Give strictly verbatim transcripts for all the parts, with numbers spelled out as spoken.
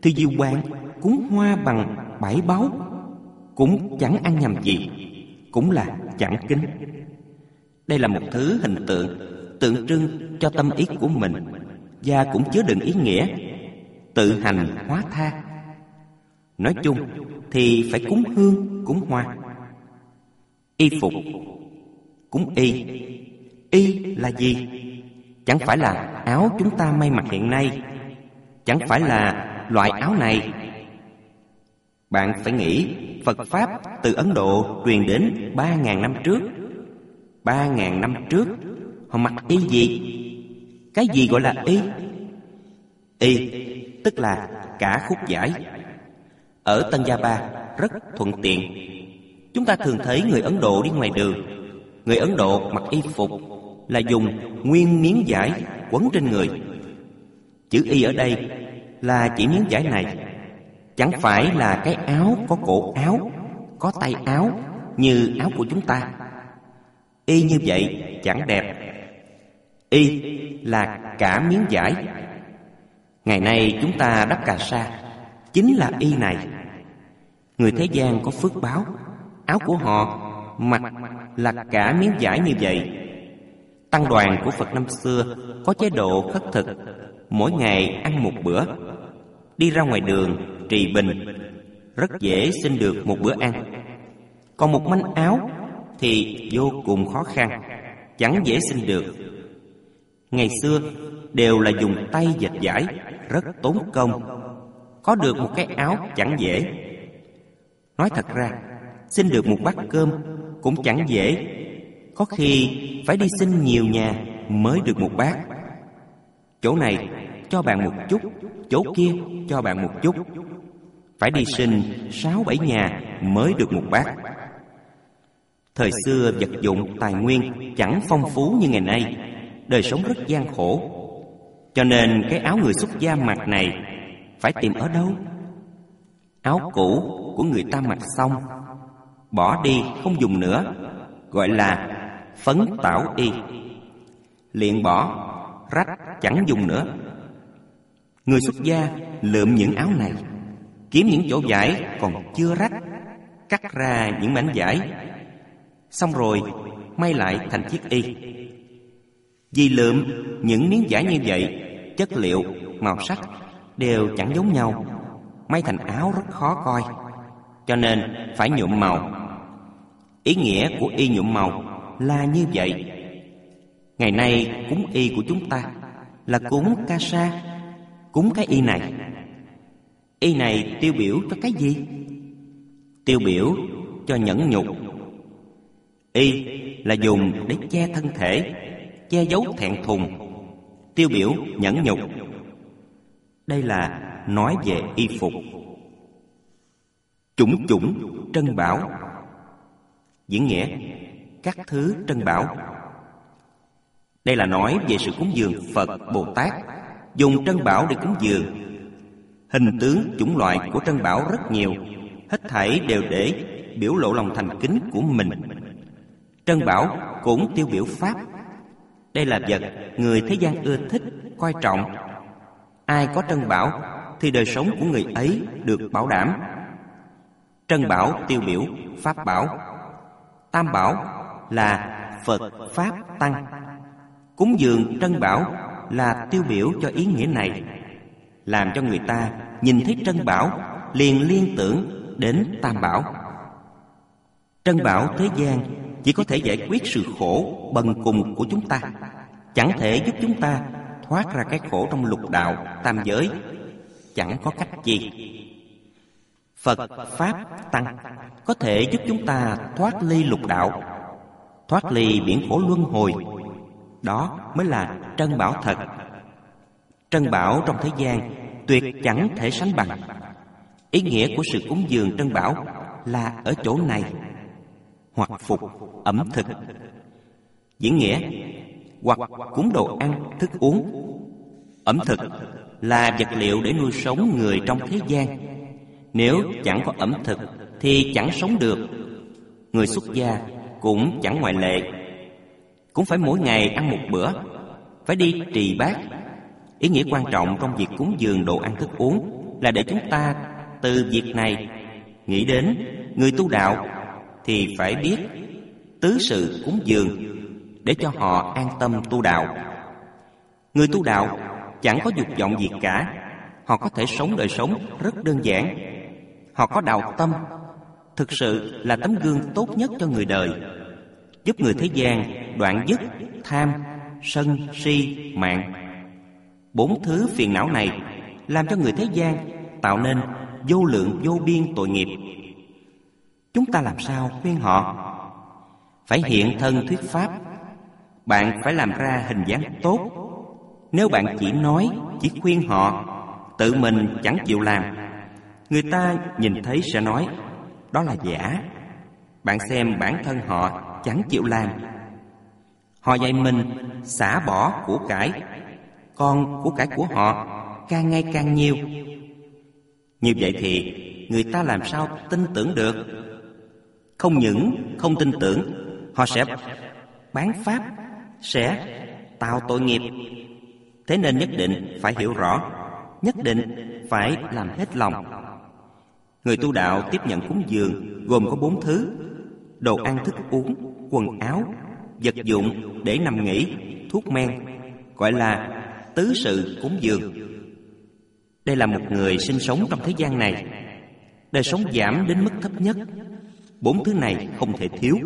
thì diều bạn cúng hoa bằng bảy báu cũng chẳng ăn nhầm gì, cũng là chẳng kính. Đây là một thứ hình tượng tượng trưng cho tâm ý của mình, và cũng chứa đựng ý nghĩa tự hành hóa tha. Nói chung thì phải cúng hương, cúng hoa. Y phục, cúng y. Y là gì? Chẳng phải là áo chúng ta may mặc hiện nay, chẳng phải là loại áo này. Bạn phải nghĩ Phật Pháp từ Ấn Độ truyền đến ba ngàn năm trước. Ba ngàn năm trước họ mặc y gì? Cái gì gọi là y? Y tức là cả khúc vải. Ở Tân Gia Ba rất thuận tiện. Chúng ta thường thấy người Ấn Độ đi ngoài đường, người Ấn Độ mặc y phục là dùng nguyên miếng vải quấn trên người. Chữ y ở đây là chỉ miếng vải này, chẳng phải là cái áo có cổ áo, có tay áo như áo của chúng ta. Y như vậy chẳng đẹp. Y là cả miếng vải. Ngày nay chúng ta đắp cà sa chính là y này. Người thế gian có phước báo, áo của họ mặc là cả miếng vải như vậy. Tăng đoàn của Phật năm xưa có chế độ khất thực, mỗi ngày ăn một bữa. Đi ra ngoài đường trì bình rất dễ xin được một bữa ăn. Còn một manh áo thì vô cùng khó khăn, chẳng dễ xin được. Ngày xưa đều là dùng tay dệt vải, rất tốn công. Có được một cái áo chẳng dễ. Nói thật ra, xin được một bát cơm cũng chẳng dễ. Có khi phải đi xin nhiều nhà mới được một bát. Chỗ này cho bạn một chút, chỗ kia cho bạn một chút. Phải đi xin sáu bảy nhà mới được một bát. Thời xưa vật dụng tài nguyên chẳng phong phú như ngày nay, đời sống rất gian khổ. Cho nên cái áo người xuất gia mặc này phải tìm ở đâu? Áo cũ của người ta mặc xong, bỏ đi không dùng nữa, gọi là phấn tảo y. Liền bỏ, rách chẳng dùng nữa. Người xuất gia lượm những áo này, kiếm những chỗ vải còn chưa rách, cắt ra những mảnh vải, xong rồi may lại thành chiếc y. Vì lượm những miếng vải như vậy, chất liệu, màu sắc đều chẳng giống nhau, may thành áo rất khó coi, cho nên phải nhuộm màu. Ý nghĩa của y nhuộm màu là như vậy. Ngày nay cúng y của chúng ta là cúng ca sa, cúng cái y này. Y này tiêu biểu cho cái gì? Tiêu biểu cho nhẫn nhục. Y là dùng để che thân thể, che giấu thẹn thùng, tiêu biểu nhẫn nhục. Đây là nói về y phục. Chủng chủng trân bảo, diễn nghĩa các thứ trân bảo. Đây là nói về sự cúng dường Phật, Bồ Tát dùng trân bảo để cúng dường. Hình tướng chủng loại của trân bảo rất nhiều, hết thảy đều để biểu lộ lòng thành kính của mình. Trân bảo cũng tiêu biểu Pháp. Đây là vật người thế gian ưa thích, coi trọng. Ai có trân bảo thì đời sống của người ấy được bảo đảm. Trân bảo tiêu biểu Pháp bảo. Tam bảo là Phật, Pháp, Tăng. Cúng dường trân bảo là tiêu biểu cho ý nghĩa này, làm cho người ta nhìn thấy trân bảo liền liên tưởng đến Tam bảo. Trân bảo thế gian chỉ có thể giải quyết sự khổ bần cùng của chúng ta, chẳng thể giúp chúng ta thoát ra cái khổ trong lục đạo tam giới, chẳng có cách gì. Phật, Pháp, Tăng có thể giúp chúng ta thoát ly lục đạo, thoát ly biển khổ luân hồi. Đó mới là trân bảo thật. Trân bảo trong thế gian tuyệt chẳng thể sánh bằng. Ý nghĩa của sự cúng dường trân bảo là ở chỗ này. Hoặc phục, ẩm thực. Diễn nghĩa hoặc cúng đồ ăn, thức uống. Ẩm thực là vật liệu để nuôi sống người trong thế gian. Nếu chẳng có ẩm thực thì chẳng sống được. Người xuất gia cũng chẳng ngoại lệ, cũng phải mỗi ngày ăn một bữa, phải đi trì bát. Ý nghĩa quan trọng trong việc cúng dường đồ ăn thức uống là để chúng ta từ việc này nghĩ đến người tu đạo thì phải biết tứ sự cúng dường để cho họ an tâm tu đạo. Người tu đạo chẳng có dục vọng gì cả, họ có thể sống đời sống rất đơn giản. Họ có đạo tâm, thực sự là tấm gương tốt nhất cho người đời, giúp người thế gian đoạn dứt tham, sân, si, mạng. Bốn thứ phiền não này làm cho người thế gian tạo nên vô lượng vô biên tội nghiệp. Chúng ta làm sao khuyên họ? Phải hiện thân thuyết pháp. Bạn phải làm ra hình dáng tốt. Nếu bạn chỉ nói, chỉ khuyên họ, tự mình chẳng chịu làm, người ta nhìn thấy sẽ nói đó là giả. Bạn xem bản thân họ chẳng chịu làm. Họ dạy mình xả bỏ của cải, còn của cải của họ càng ngày càng nhiều. Như vậy thì người ta làm sao tin tưởng được? Không những không tin tưởng, họ sẽ bán pháp, sẽ tạo tội nghiệp. Thế nên nhất định phải hiểu rõ, nhất định phải làm hết lòng. Người tu đạo tiếp nhận cúng dường gồm có bốn thứ: đồ ăn thức uống, quần áo, vật dụng để nằm nghỉ, thuốc men, gọi là tứ sự cúng dường. Đây là một người sinh sống trong thế gian này, đời sống giảm đến mức thấp nhất. Bốn thứ này không thể thiếu.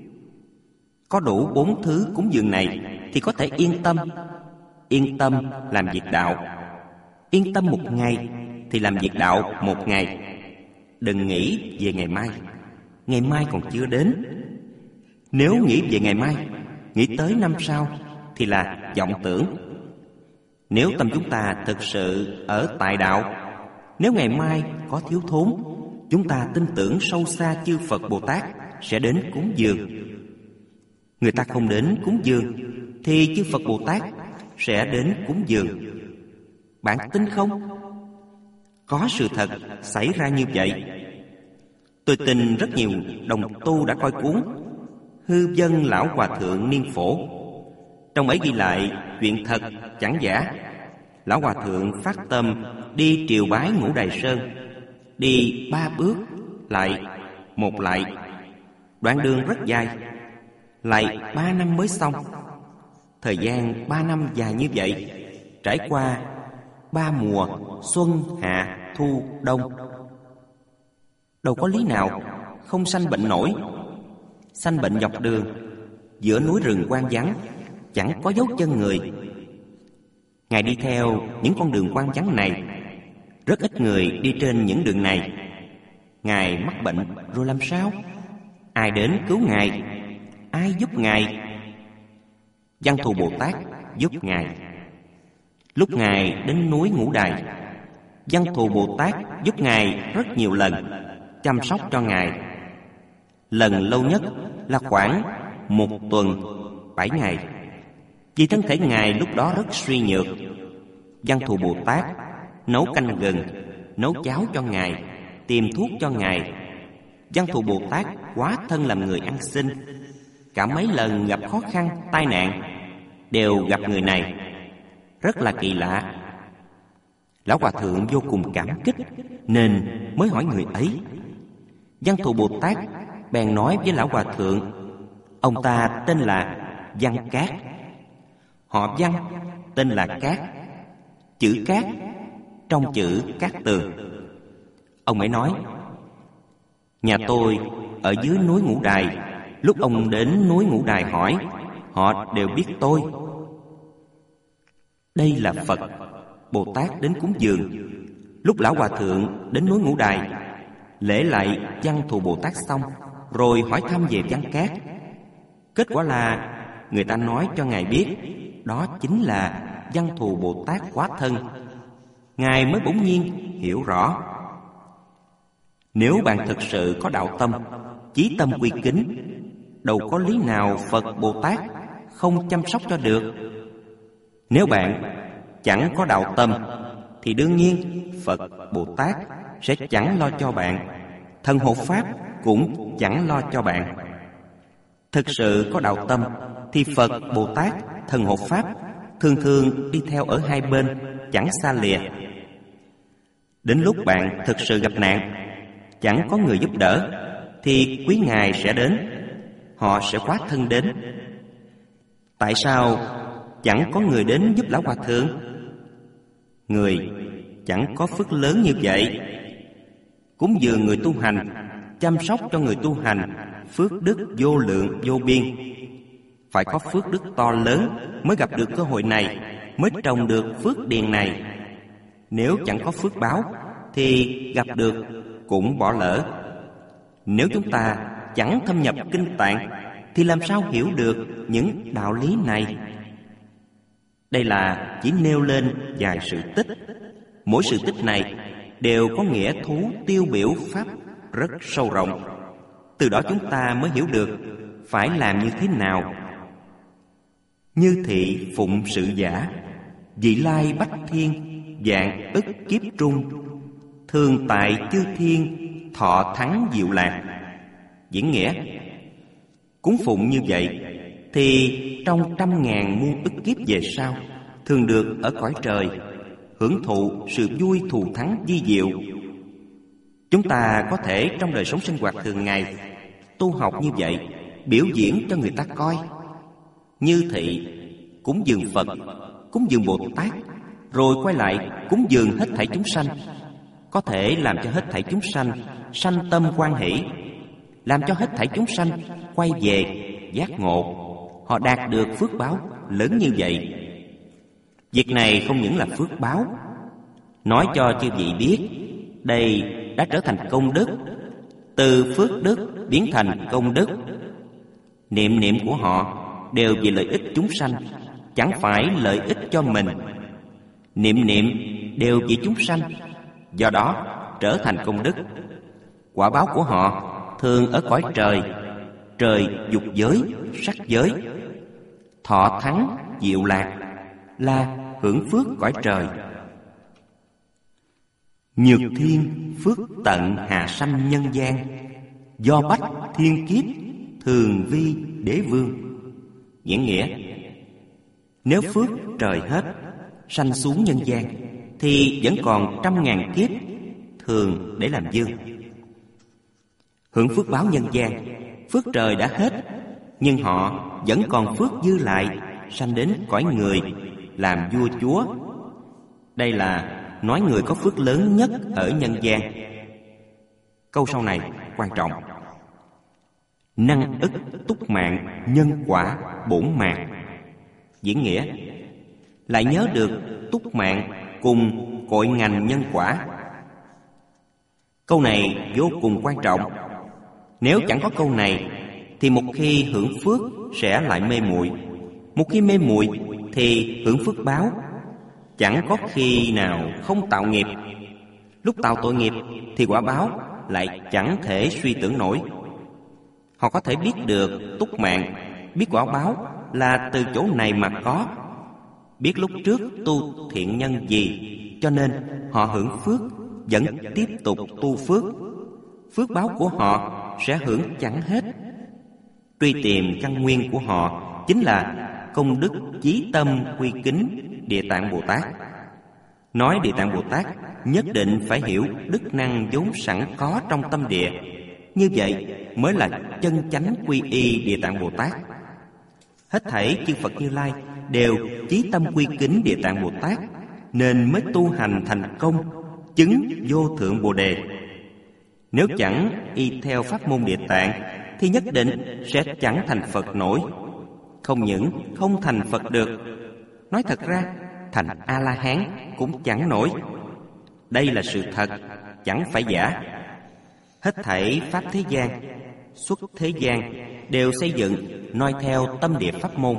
Có đủ bốn thứ cúng dường này thì có thể yên tâm. Yên tâm làm việc đạo. Yên tâm một ngày thì làm việc đạo một ngày. Đừng nghĩ về ngày mai. Ngày mai còn chưa đến. Nếu nghĩ về ngày mai, nghĩ tới năm sau thì là vọng tưởng. Nếu tâm chúng ta thực sự ở tại đạo, nếu ngày mai có thiếu thốn, chúng ta tin tưởng sâu xa chư Phật Bồ Tát sẽ đến cúng dường. Người ta không đến cúng dường thì chư Phật Bồ Tát sẽ đến cúng dường. Bạn tin không? Có sự thật xảy ra như vậy. Tôi tin rất nhiều đồng tu đã coi cuốn Hư Vân Lão Hòa Thượng Niên Phổ. Trong ấy ghi lại chuyện thật chẳng giả. Lão Hòa Thượng phát tâm đi triều bái Ngũ Đài Sơn, đi ba bước lại một lại, đoạn đường rất dài, lại ba năm mới xong. Thời gian ba năm dài như vậy, trải qua ba mùa xuân, hạ, thu, đông. Đâu có lý nào không sanh bệnh nổi. Sanh bệnh dọc đường, giữa núi rừng hoang vắng, chẳng có dấu chân người. Ngài đi theo những con đường hoang vắng này, rất ít người đi trên những đường này. Ngài mắc bệnh rồi làm sao? Ai đến cứu Ngài? Ai giúp Ngài? Văn Thù Bồ Tát giúp Ngài. Lúc Ngài đến núi Ngũ Đài, Văn Thù Bồ Tát giúp Ngài rất nhiều lần, chăm sóc cho Ngài. Lần lâu nhất là khoảng một tuần bảy ngày, vì thân thể Ngài lúc đó rất suy nhược. Văn Thù Bồ Tát nấu canh gừng, nấu cháo cho Ngài, tìm thuốc cho Ngài. Văn Thù Bồ Tát quá thân làm người ăn xin, cả mấy lần gặp khó khăn, tai nạn đều gặp người này. Rất là kỳ lạ. Lão Hòa Thượng vô cùng cảm kích nên mới hỏi người ấy. Văn Thù Bồ Tát bèn nói với Lão Hòa Thượng, ông ta tên là Văn Cát, họ Văn, tên là Cát. Chữ Cát trong chữ Cát Tường. Ông ấy nói, nhà tôi ở dưới núi Ngũ Đài. Lúc ông đến núi Ngũ Đài hỏi, họ đều biết tôi. Đây là Phật Bồ Tát đến cúng dường. Lúc Lão Hòa Thượng đến núi Ngũ Đài, lễ lại Văn Thù Bồ Tát xong, rồi hỏi thăm về Văn Cát. Kết quả là người ta nói cho Ngài biết đó chính là Văn Thù Bồ Tát hóa thân. Ngài mới bỗng nhiên hiểu rõ. Nếu bạn thực sự có đạo tâm, chí tâm quy kính, đâu có lý nào Phật Bồ Tát không chăm sóc cho được. Nếu bạn chẳng có đạo tâm thì đương nhiên Phật Bồ Tát sẽ chẳng lo cho bạn, thần hộ pháp cũng chẳng lo cho bạn. Thực sự có đạo tâm thì Phật Bồ Tát, thần hộ pháp thường thường đi theo ở hai bên, chẳng xa lìa. Đến lúc bạn thực sự gặp nạn, chẳng có người giúp đỡ, thì quý ngài sẽ đến. Họ sẽ khoác thân đến. Tại sao chẳng có người đến giúp lão hòa thượng? Người chẳng có phước lớn như vậy. Cúng dường người tu hành, chăm sóc cho người tu hành, phước đức vô lượng vô biên. Phải có phước đức to lớn mới gặp được cơ hội này, mới trồng được phước điền này. Nếu chẳng có phước báo thì gặp được cũng bỏ lỡ. Nếu chúng ta chẳng thâm nhập kinh tạng thì làm sao hiểu được những đạo lý này? Đây là chỉ nêu lên vài sự tích. Mỗi sự tích này đều có nghĩa thú tiêu biểu pháp rất sâu rộng. Từ đó chúng ta mới hiểu được phải làm như thế nào. Như thị phụng sự giả, vị lai bách thiên, vạn ức kiếp trung, thường tại chư thiên, thọ thắng diệu lạc. Diễn nghĩa: cúng phụng như vậy thì trong trăm ngàn muôn ức kiếp về sau thường được ở cõi trời, hưởng thụ sự vui thù thắng vi diệu. Chúng ta có thể trong đời sống sinh hoạt thường ngày tu học như vậy, biểu diễn cho người ta coi. Như thị cúng dường Phật, cúng dường Bồ Tát, rồi quay lại cúng dường hết thảy chúng sanh, có thể làm cho hết thảy chúng sanh sanh tâm hoan hỷ, làm cho hết thảy chúng sanh quay về giác ngộ. Họ đạt được phước báo lớn như vậy. Việc này không những là phước báo, nói cho chư vị biết, đây đã trở thành công đức. Từ phước đức biến thành công đức. Niệm niệm của họ đều vì lợi ích chúng sanh, chẳng phải lợi ích cho mình. Niệm niệm đều vì chúng sanh, do đó trở thành công đức. Quả báo của họ thường ở cõi trời, trời dục giới, sắc giới. Thọ thắng diệu lạc là hưởng phước cõi trời. Nhược thiên phước tận hạ sanh nhân gian, do bách thiên kiếp thường vi đế vương. Diễn nghĩa: nếu phước trời hết, sanh xuống nhân gian, thì vẫn còn trăm ngàn kiếp thường để làm vương. Hưởng phước báo nhân gian, phước trời đã hết, nhưng họ vẫn còn phước dư lại, sanh đến cõi người làm vua chúa. Đây là nói người có phước lớn nhất ở nhân gian. Câu sau này quan trọng: năng ức túc mạng, nhân quả bổn mạng. Diễn nghĩa: lại nhớ được túc mạng cùng cội ngành nhân quả. Câu này vô cùng quan trọng. Nếu chẳng có câu này thì một khi hưởng phước sẽ lại mê muội. Một khi mê muội thì hưởng phước báo chẳng có khi nào không tạo nghiệp. Lúc tạo tội nghiệp thì quả báo lại chẳng thể suy tưởng nổi. Họ có thể biết được túc mạng, biết quả báo là từ chỗ này mà có, biết lúc trước tu thiện nhân gì, cho nên họ hưởng phước, vẫn tiếp tục tu phước. Phước báo của họ sẽ hưởng chẳng hết. Truy tìm căn nguyên của họ chính là công đức chí tâm quy kính Địa Tạng Bồ Tát. Nói Địa Tạng Bồ Tát nhất định phải hiểu đức năng vốn sẵn có trong tâm địa. Như vậy mới là chân chánh quy y Địa Tạng Bồ Tát. Hết thảy chư Phật Như Lai đều chí tâm quy kính Địa Tạng Bồ Tát, nên mới tu hành thành công, chứng vô thượng Bồ Đề. Nếu chẳng y theo pháp môn Địa Tạng thì nhất định sẽ chẳng thành Phật nổi. Không những không thành Phật được, nói thật ra thành A-la-hán cũng chẳng nổi. Đây là sự thật, chẳng phải giả. Hết thảy pháp thế gian, xuất thế gian đều xây dựng noi theo tâm địa pháp môn.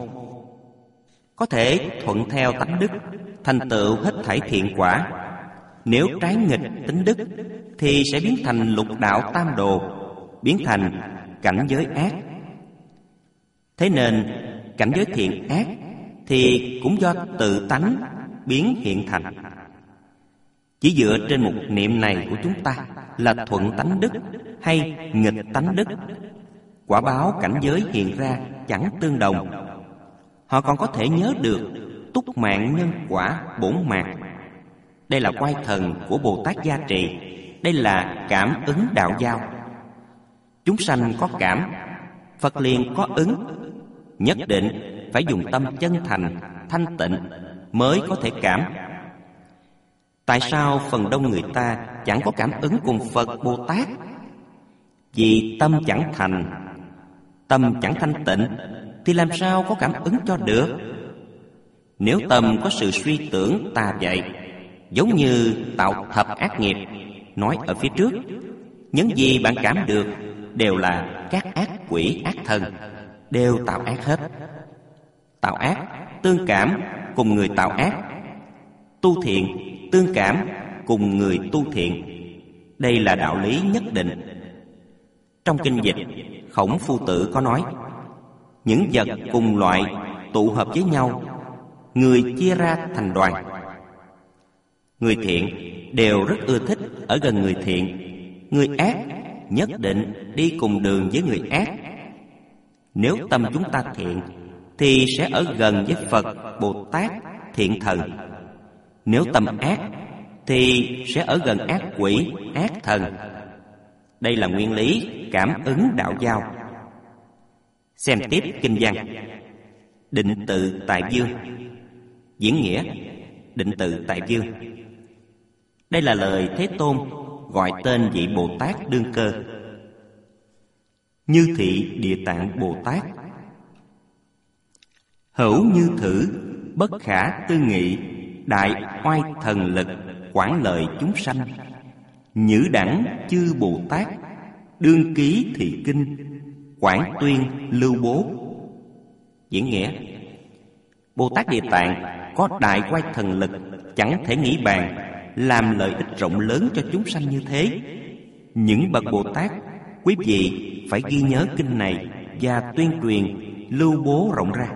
Có thể thuận theo tánh đức, thành tựu hết thảy thiện quả. Nếu trái nghịch tính đức thì sẽ biến thành lục đạo tam đồ, biến thành cảnh giới ác. Thế nên cảnh giới thiện ác thì cũng do tự tánh biến hiện thành. Chỉ dựa trên một niệm này của chúng ta là thuận tánh đức hay nghịch tánh đức, quả báo cảnh giới hiện ra chẳng tương đồng. Họ còn có thể nhớ được túc mạng nhân quả bổn mạng. Đây là oai thần của Bồ Tát gia trì. Đây là cảm ứng đạo giao. Chúng sanh có cảm, Phật liền có ứng. Nhất định phải dùng tâm chân thành, thanh tịnh mới có thể cảm. Tại sao phần đông người ta chẳng có cảm ứng cùng Phật Bồ Tát? Vì tâm chẳng thành, tâm chẳng thanh tịnh thì làm sao có cảm ứng cho được? Nếu tâm có sự suy tưởng tà dại, giống như tạo thập ác nghiệp nói ở phía trước, những gì bạn cảm được đều là các ác quỷ ác thần, đều tạo ác hết. Tạo ác tương cảm cùng người tạo ác, tu thiện tương cảm cùng người tu thiện. Đây là đạo lý nhất định. Trong kinh dịch, Khổng Phu Tử có nói, những vật cùng loại tụ hợp với nhau, người chia ra thành đoàn. Người thiện đều rất ưa thích ở gần người thiện, người ác nhất định đi cùng đường với người ác. Nếu tâm chúng ta thiện thì sẽ ở gần với Phật, Bồ Tát, thiện thần. Nếu tâm ác thì sẽ ở gần ác quỷ, ác thần. Đây là nguyên lý cảm ứng đạo giao. Xem tiếp kinh văn. Định tự tại dương. Diễn nghĩa định tự tại dương. Đây là lời Thế Tôn gọi tên vị Bồ Tát đương cơ. Như thị Địa Tạng Bồ Tát. Hữu như thử, bất khả tư nghị, đại oai thần lực, quảng lợi chúng sanh. Nhữ đẳng chư Bồ Tát, đương ký thị kinh, quảng tuyên lưu bố. Diễn nghĩa: Bồ Tát Địa Tạng có đại oai thần lực chẳng thể nghĩ bàn, làm lợi ích rộng lớn cho chúng sanh như thế. Những bậc Bồ Tát, quý vị phải ghi nhớ kinh này và tuyên truyền lưu bố rộng ra.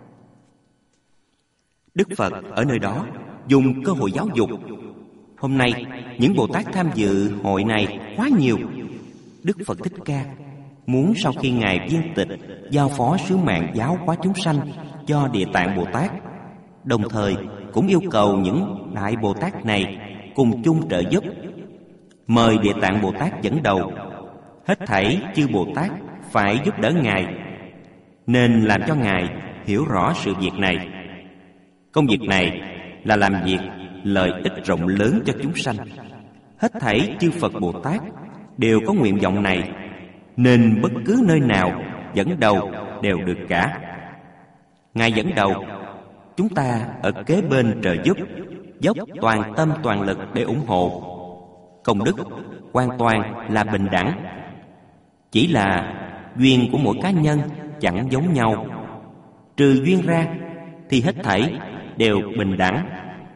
Đức Phật ở nơi đó dùng cơ hội giáo dục. Hôm nay những Bồ Tát tham dự hội này quá nhiều. Đức Phật Thích Ca muốn sau khi Ngài viên tịch, giao phó sứ mạng giáo hóa chúng sanh cho Địa Tạng Bồ Tát, đồng thời cũng yêu cầu những đại Bồ Tát này cùng chung trợ giúp. Mời Địa Tạng Bồ Tát dẫn đầu. Hết thảy chư Bồ Tát phải giúp đỡ Ngài, nên làm cho Ngài hiểu rõ sự việc này. Công việc này là làm việc lợi ích rộng lớn cho chúng sanh. Hết thảy chư Phật Bồ Tát đều có nguyện vọng này, nên bất cứ nơi nào dẫn đầu đều được cả. Ngài dẫn đầu, chúng ta ở kế bên trợ giúp, dốc toàn tâm toàn lực để ủng hộ. Công đức hoàn toàn là bình đẳng. Chỉ là duyên của mỗi cá nhân chẳng giống nhau. Trừ duyên ra thì hết thảy đều bình đẳng.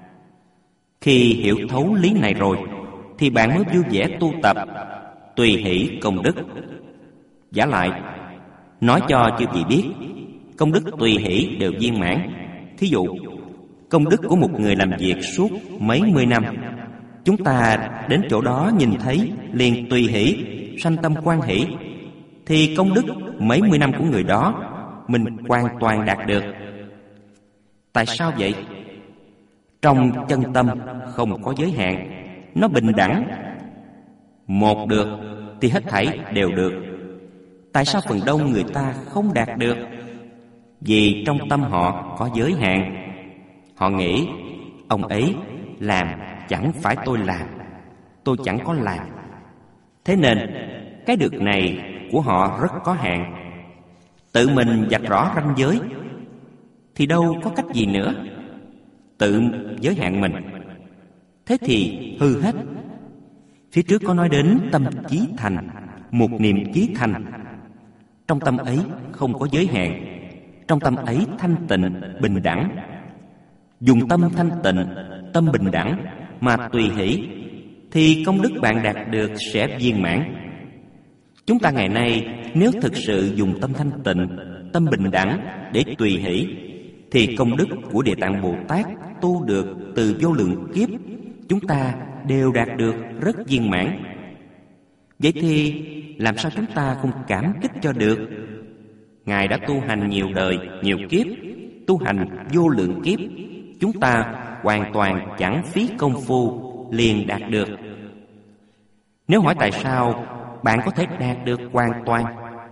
Khi hiểu thấu lý này rồi thì bạn mới vui vẻ tu tập, tùy hỷ công đức. Giả lại, nói cho chư vị biết, công đức tùy hỷ đều viên mãn. Thí dụ, công đức của một người làm việc suốt mấy mươi năm, chúng ta đến chỗ đó nhìn thấy liền tùy hỷ, sanh tâm hoan hỷ, thì công đức mấy mươi năm của người đó mình hoàn toàn đạt được. Tại sao vậy? Trong chân tâm không có giới hạn, nó bình đẳng. Một được thì hết thảy đều được. Tại sao phần đông người ta không đạt được? Vì trong tâm họ có giới hạn. Họ nghĩ ông ấy làm chẳng phải tôi làm, tôi chẳng có làm. Thế nên cái được này của họ rất có hạn. Tự mình vạch rõ ranh giới thì đâu có cách gì nữa. Tự giới hạn mình, thế thì hư hết. Phía trước có nói đến tâm chí thành, một niệm chí thành. Trong tâm ấy không có giới hạn, trong tâm ấy thanh tịnh, bình đẳng. Dùng tâm thanh tịnh, tâm bình đẳng mà tùy hỷ, thì công đức bạn đạt được sẽ viên mãn. Chúng ta ngày nay nếu thực sự dùng tâm thanh tịnh, tâm bình đẳng để tùy hỷ, thì công đức của Địa Tạng Bồ Tát tu được từ vô lượng kiếp, chúng ta đều đạt được rất viên mãn. Vậy thì làm sao chúng ta không cảm kích cho được? Ngài đã tu hành nhiều đời, nhiều kiếp, tu hành vô lượng kiếp, chúng ta hoàn toàn chẳng phí công phu liền đạt được. Nếu hỏi tại sao bạn có thể đạt được hoàn toàn,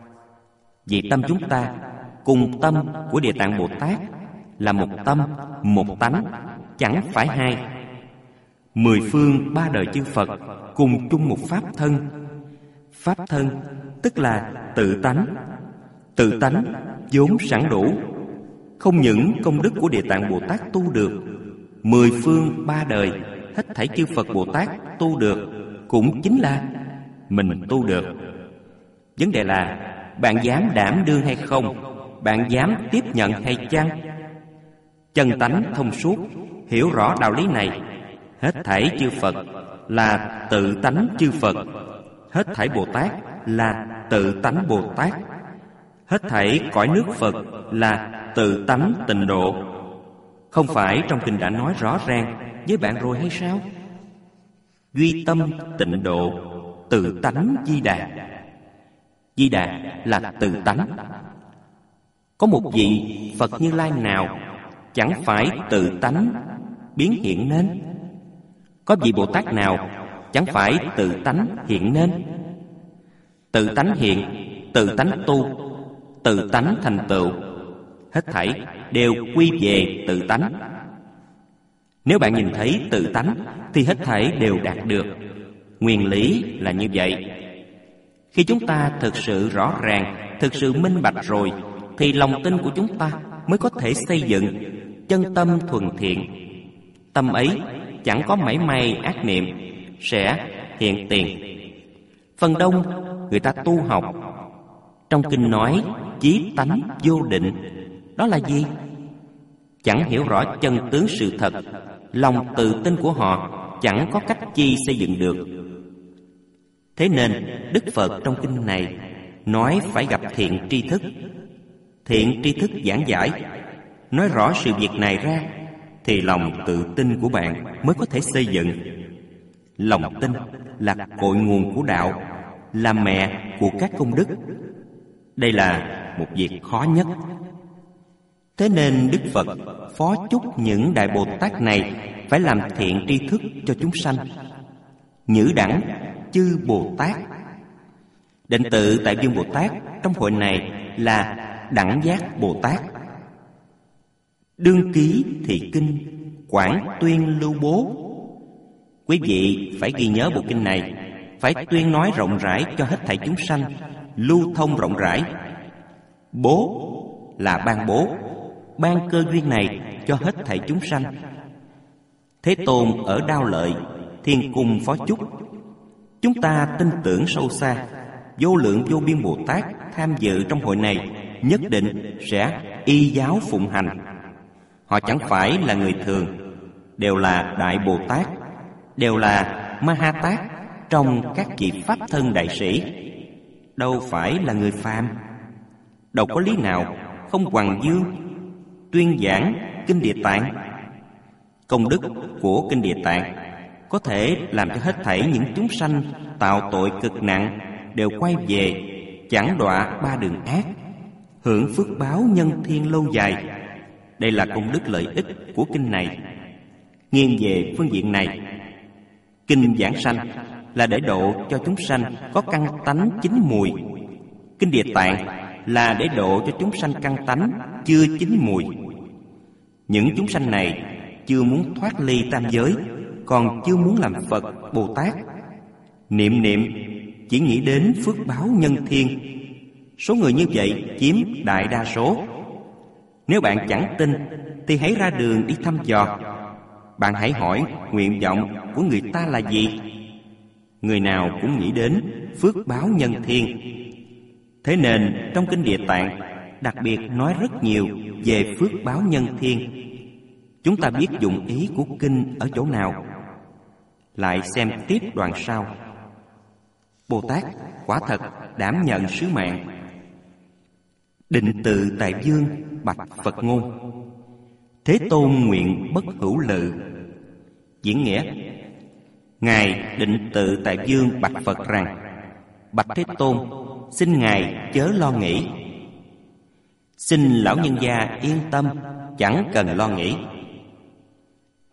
vì tâm chúng ta cùng tâm của Địa Tạng Bồ Tát là một tâm, một tánh, chẳng phải hai. Mười phương ba đời chư Phật cùng chung một pháp thân. Pháp thân tức là tự tánh. Tự tánh vốn sẵn đủ. Không những công đức của Địa Tạng Bồ Tát tu được, mười phương ba đời hết thảy chư Phật Bồ Tát tu được, cũng chính là mình tu được. Vấn đề là bạn dám đảm đương hay không? Bạn dám tiếp nhận hay chăng? Chân tánh thông suốt, hiểu rõ đạo lý này. Hết thảy chư Phật là tự tánh chư Phật. Hết thảy Bồ Tát là tự tánh Bồ Tát. Hết thảy cõi nước Phật là tự tánh tịnh độ. Không phải trong kinh đã nói rõ ràng với bạn rồi hay sao? Duy tâm tịnh độ, tự tánh Di Đà. Di Đà là tự tánh. Có một vị Phật Như Lai nào chẳng phải tự tánh biến hiện nên? Có vị Bồ Tát nào chẳng phải tự tánh hiện nên? Tự tánh hiện, tự tánh tu, tự tánh thành tựu, hết thảy đều quy về tự tánh. Nếu bạn nhìn thấy tự tánh thì hết thảy đều đạt được. Nguyên lý là như vậy. Khi chúng ta thực sự rõ ràng, thực sự minh bạch rồi, thì lòng tin của chúng ta mới có thể xây dựng chân tâm thuần thiện. Tâm ấy chẳng có mảy may ác niệm, sẽ hiện tiền. Phần đông người ta tu học, trong kinh nói chí tánh vô định. Đó là gì? Chẳng hiểu rõ chân tướng sự thật, lòng tự tin của họ chẳng có cách chi xây dựng được. Thế nên Đức Phật trong kinh này nói phải gặp thiện tri thức. Thiện tri thức giảng giải, nói rõ sự việc này ra, thì lòng tự tin của bạn mới có thể xây dựng. Lòng tin là cội nguồn của đạo, là mẹ của các công đức. Đây là một việc khó nhất. Thế nên Đức Phật phó chúc những Đại Bồ Tát này phải làm thiện tri thức cho chúng sanh. Nhữ đẳng chư Bồ Tát. Định tự Tại Dương Bồ Tát trong hội này là Đẳng Giác Bồ Tát. Đương ký thị kinh, quảng tuyên lưu bố. Quý vị phải ghi nhớ bộ kinh này, phải tuyên nói rộng rãi cho hết thảy chúng sanh, lưu thông rộng rãi. Bố là ban bố, ban cơ duyên này cho hết thảy chúng sanh. Thế Tôn ở Đao Lợi, Thiên Cung phó chúc. Chúng ta tin tưởng sâu xa, vô lượng vô biên Bồ Tát tham dự trong hội này nhất định sẽ y giáo phụng hành. Họ chẳng phải là người thường, đều là Đại Bồ Tát, đều là Ma Ha Tát trong các vị Pháp thân đại sĩ, đâu phải là người phàm. Đâu có lý nào không hoằng dương tuyên giảng Kinh Địa Tạng. Công đức của Kinh Địa Tạng có thể làm cho hết thảy những chúng sanh tạo tội cực nặng đều quay về, chẳng đọa ba đường ác, hưởng phước báo nhân thiên lâu dài. Đây là công đức lợi ích của kinh này. Nghiêng về phương diện này, kinh giảng sanh là để độ cho chúng sanh có căn tánh chín mùi. Kinh Địa Tạng là để độ cho chúng sanh căn tánh chưa chín mùi. Những chúng sanh này chưa muốn thoát ly tam giới, còn chưa muốn làm Phật, Bồ Tát. Niệm niệm chỉ nghĩ đến phước báo nhân thiên. Số người như vậy chiếm đại đa số. Nếu bạn chẳng tin thì hãy ra đường đi thăm dò. Bạn hãy hỏi nguyện vọng của người ta là gì. Người nào cũng nghĩ đến phước báo nhân thiên. Thế nên trong Kinh Địa Tạng đặc biệt nói rất nhiều về phước báo nhân thiên. Chúng ta biết dụng ý của kinh ở chỗ nào? Lại xem tiếp đoạn sau. Bồ Tát quả thật đảm nhận sứ mạng. Định tự Tại Dương bạch Phật ngôn: Thế Tôn nguyện bất hữu lự. Diễn nghĩa: Ngài Định tự Tại Dương bạch Phật rằng: Bạch Thế Tôn, xin Ngài chớ lo nghĩ. Xin lão nhân gia yên tâm, chẳng cần lo nghĩ.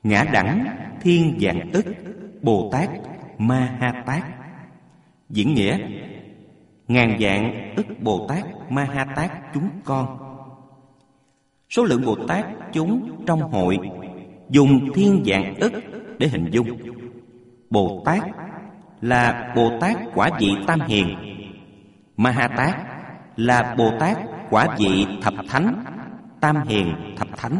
ngã đẳng thiên vạn ức Bồ Tát Ma Ha Tát. Diễn nghĩa: ngàn vạn ức Bồ Tát Ma Ha Tát chúng con. Số lượng Bồ Tát chúng trong hội dùng thiên vạn ức để hình dung. Bồ Tát là Bồ Tát quả vị tam hiền, Ma Ha Tát là Bồ Tát quả vị thập thánh, tam hiền thập thánh.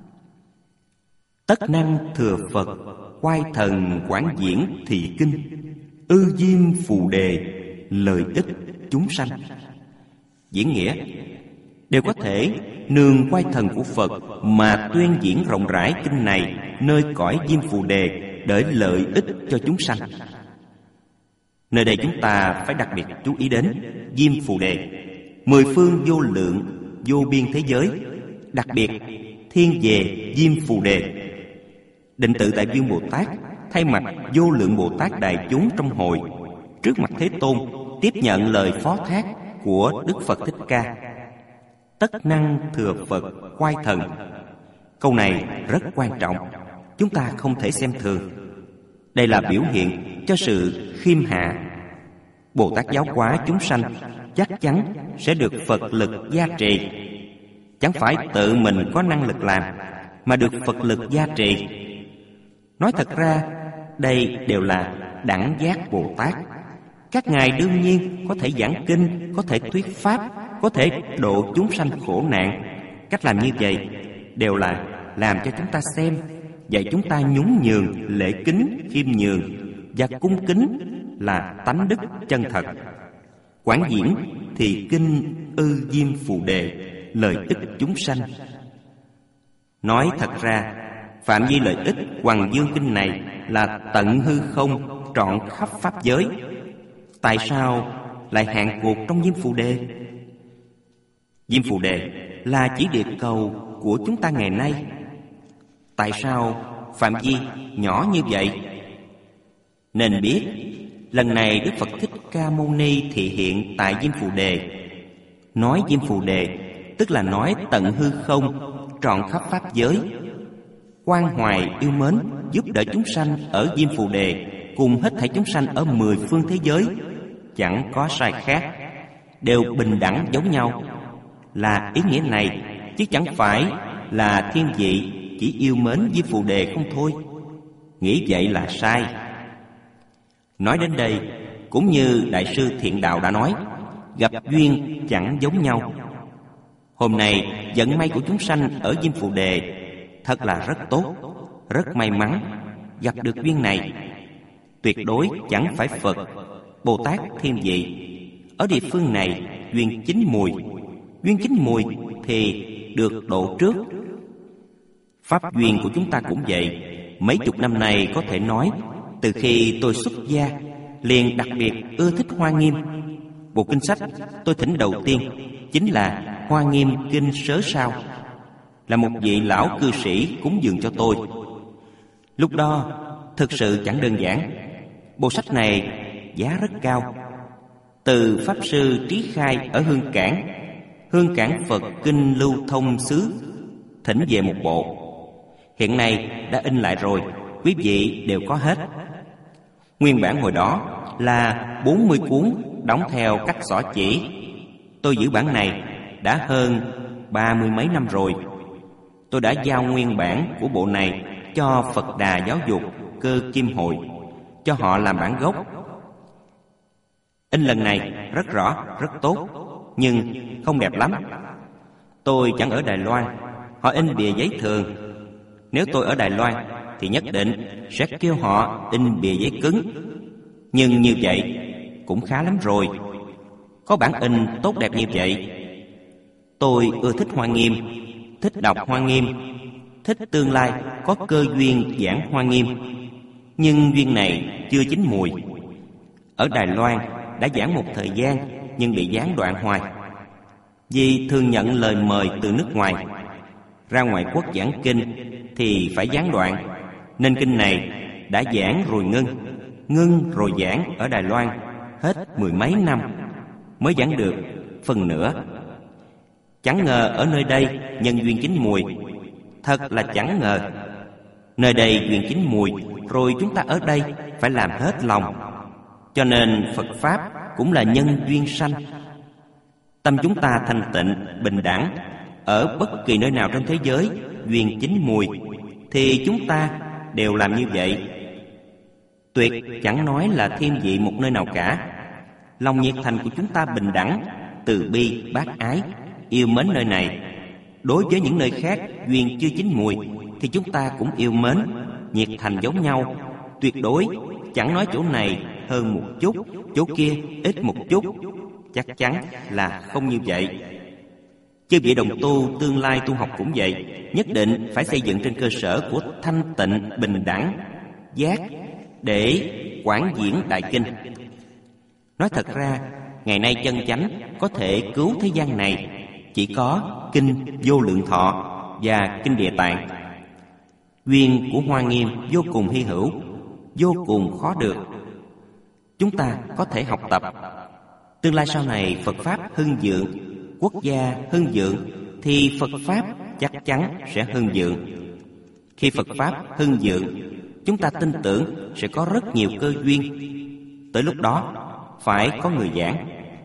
Tất năng thừa Phật, quay thần quảng diễn thị kinh, ư diêm phù đề, lợi ích chúng sanh. Diễn nghĩa: đều có thể nương quay thần của Phật mà tuyên diễn rộng rãi kinh này nơi cõi diêm phù đề để lợi ích cho chúng sanh. Nơi đây chúng ta phải đặc biệt chú ý đến diêm phù đề, mười phương vô lượng vô biên thế giới, đặc biệt thiên về diêm phù đề. Định tự Đại Viên Bồ Tát thay mặt vô lượng Bồ Tát đại chúng trong hội, trước mặt Thế Tôn tiếp nhận lời phó thác của Đức Phật Thích Ca. Tất năng thừa Phật quay thần. Câu này rất quan trọng, chúng ta không thể xem thường. Đây là biểu hiện cho sự khiêm hạ. Bồ Tát giáo hóa chúng sanh chắc chắn sẽ được Phật lực gia trì. Chẳng phải tự mình có năng lực làm, mà được Phật lực gia trì. Nói thật ra, đây đều là đẳng giác Bồ Tát. Các ngài đương nhiên có thể giảng kinh, có thể thuyết pháp, có thể độ chúng sanh khổ nạn. Cách làm như vậy đều là làm cho chúng ta xem, dạy chúng ta nhún nhường, lễ kính, khiêm nhường và cung kính là tánh đức chân thật. Quảng diễn thì kinh ư diêm phù đề, lợi ích chúng sanh. Nói thật ra, phạm vi lợi ích Hoằng Dương kinh này là tận hư không, trọn khắp pháp giới. Tại sao lại hạn cuộc trong diêm phù đề? Diêm phù đề là chỉ địa cầu của chúng ta ngày nay. Tại sao phạm vi nhỏ như vậy? Nên biết, lần này Đức Phật Thích Ca Mâu Ni thị hiện tại diêm phù đề. Nói diêm phù đề tức là nói tận hư không, trọn khắp pháp giới. Quan hoài yêu mến giúp đỡ chúng sanh ở diêm phù đề cùng hết thảy chúng sanh ở mười phương thế giới, chẳng có sai khác, đều bình đẳng giống nhau. Là ý nghĩa này, chứ chẳng phải là thiên vị chỉ yêu mến diêm phù đề không thôi. Nghĩ vậy là sai. Nói đến đây, cũng như Đại sư Thiện Đạo đã nói, gặp duyên chẳng giống nhau. Hôm nay vận may của chúng sanh ở diêm phù đề thật là rất tốt, rất may mắn gặp được duyên này. Tuyệt đối chẳng phải Phật, Bồ Tát thiên vị. Ở địa phương này duyên chín mùi. Duyên chín mùi thì được độ trước. Pháp duyên của chúng ta cũng vậy. Mấy chục năm nay có thể nói, từ khi tôi xuất gia liền đặc biệt ưa thích Hoa Nghiêm. Bộ kinh sách tôi thỉnh đầu tiên chính là Hoa Nghiêm Kinh Sớ Sao, là một vị lão cư sĩ cúng dường cho tôi. Lúc đó thực sự chẳng đơn giản. Bộ sách này giá rất cao. Từ Pháp Sư Trí Khai ở Hương Cảng, Hương Cảng Phật Kinh Lưu Thông Xứ thỉnh về một bộ. Hiện nay đã in lại rồi, quý vị đều có hết. Nguyên bản hồi đó là bốn mươi cuốn đóng theo cách xỏ chỉ. Tôi giữ bản này đã hơn ba mươi mấy năm rồi. Tôi đã giao nguyên bản của bộ này cho Phật Đà Giáo dục Cơ Kim Hội, cho họ làm bản gốc. In lần này rất rõ, rất tốt, nhưng không đẹp lắm. Tôi chẳng ở Đài Loan, họ in bìa giấy thường. Nếu tôi ở Đài Loan thì nhất định sẽ kêu họ in bìa giấy cứng. Nhưng như vậy cũng khá lắm rồi. Có bản in tốt đẹp như vậy. Tôi ưa thích Hoa Nghiêm, thích đọc Hoa Nghiêm, thích tương lai có cơ duyên giảng Hoa Nghiêm. Nhưng duyên này chưa chín mùi. Ở Đài Loan đã giảng một thời gian, nhưng bị gián đoạn hoài. Vì thường nhận lời mời từ nước ngoài, ra ngoại quốc giảng kinh thì phải gián đoạn, nên kinh này đã giảng rồi ngưng, ngưng rồi giảng ở Đài Loan hết mười mấy năm mới giảng được phần nữa. Chẳng ngờ ở nơi đây nhân duyên chín mùi, thật là chẳng ngờ. Nơi đây duyên chín mùi, rồi chúng ta ở đây phải làm hết lòng. Cho nên Phật Pháp cũng là nhân duyên sanh. Tâm chúng ta thanh tịnh, bình đẳng, ở bất kỳ nơi nào trong thế giới duyên chín mùi, thì chúng ta đều làm như vậy. Tuyệt chẳng nói là thiên vị một nơi nào cả. Lòng nhiệt thành của chúng ta bình đẳng, từ bi, bác ái, yêu mến nơi này. Đối với những nơi khác duyên chưa chín mùi thì chúng ta cũng yêu mến, nhiệt thành giống nhau. Tuyệt đối chẳng nói chỗ này hơn một chút, chỗ kia ít một chút. Chắc chắn là không như vậy. Chư vị đồng tu tương lai tu học cũng vậy, nhất định phải xây dựng trên cơ sở của thanh tịnh, bình đẳng, giác để quảng diễn đại kinh. Nói thật ra, ngày nay chân chánh có thể cứu thế gian này chỉ có kinh Vô Lượng Thọ và kinh Địa Tạng. Duyên của Hoa Nghiêm vô cùng hy hữu, vô cùng khó được. Chúng ta có thể học tập. Tương lai sau này Phật Pháp hưng vượng, quốc gia hưng vượng, thì Phật Pháp chắc chắn sẽ hưng vượng. Khi Phật Pháp hưng vượng, chúng ta tin tưởng sẽ có rất nhiều cơ duyên. Tới lúc đó phải có người giảng.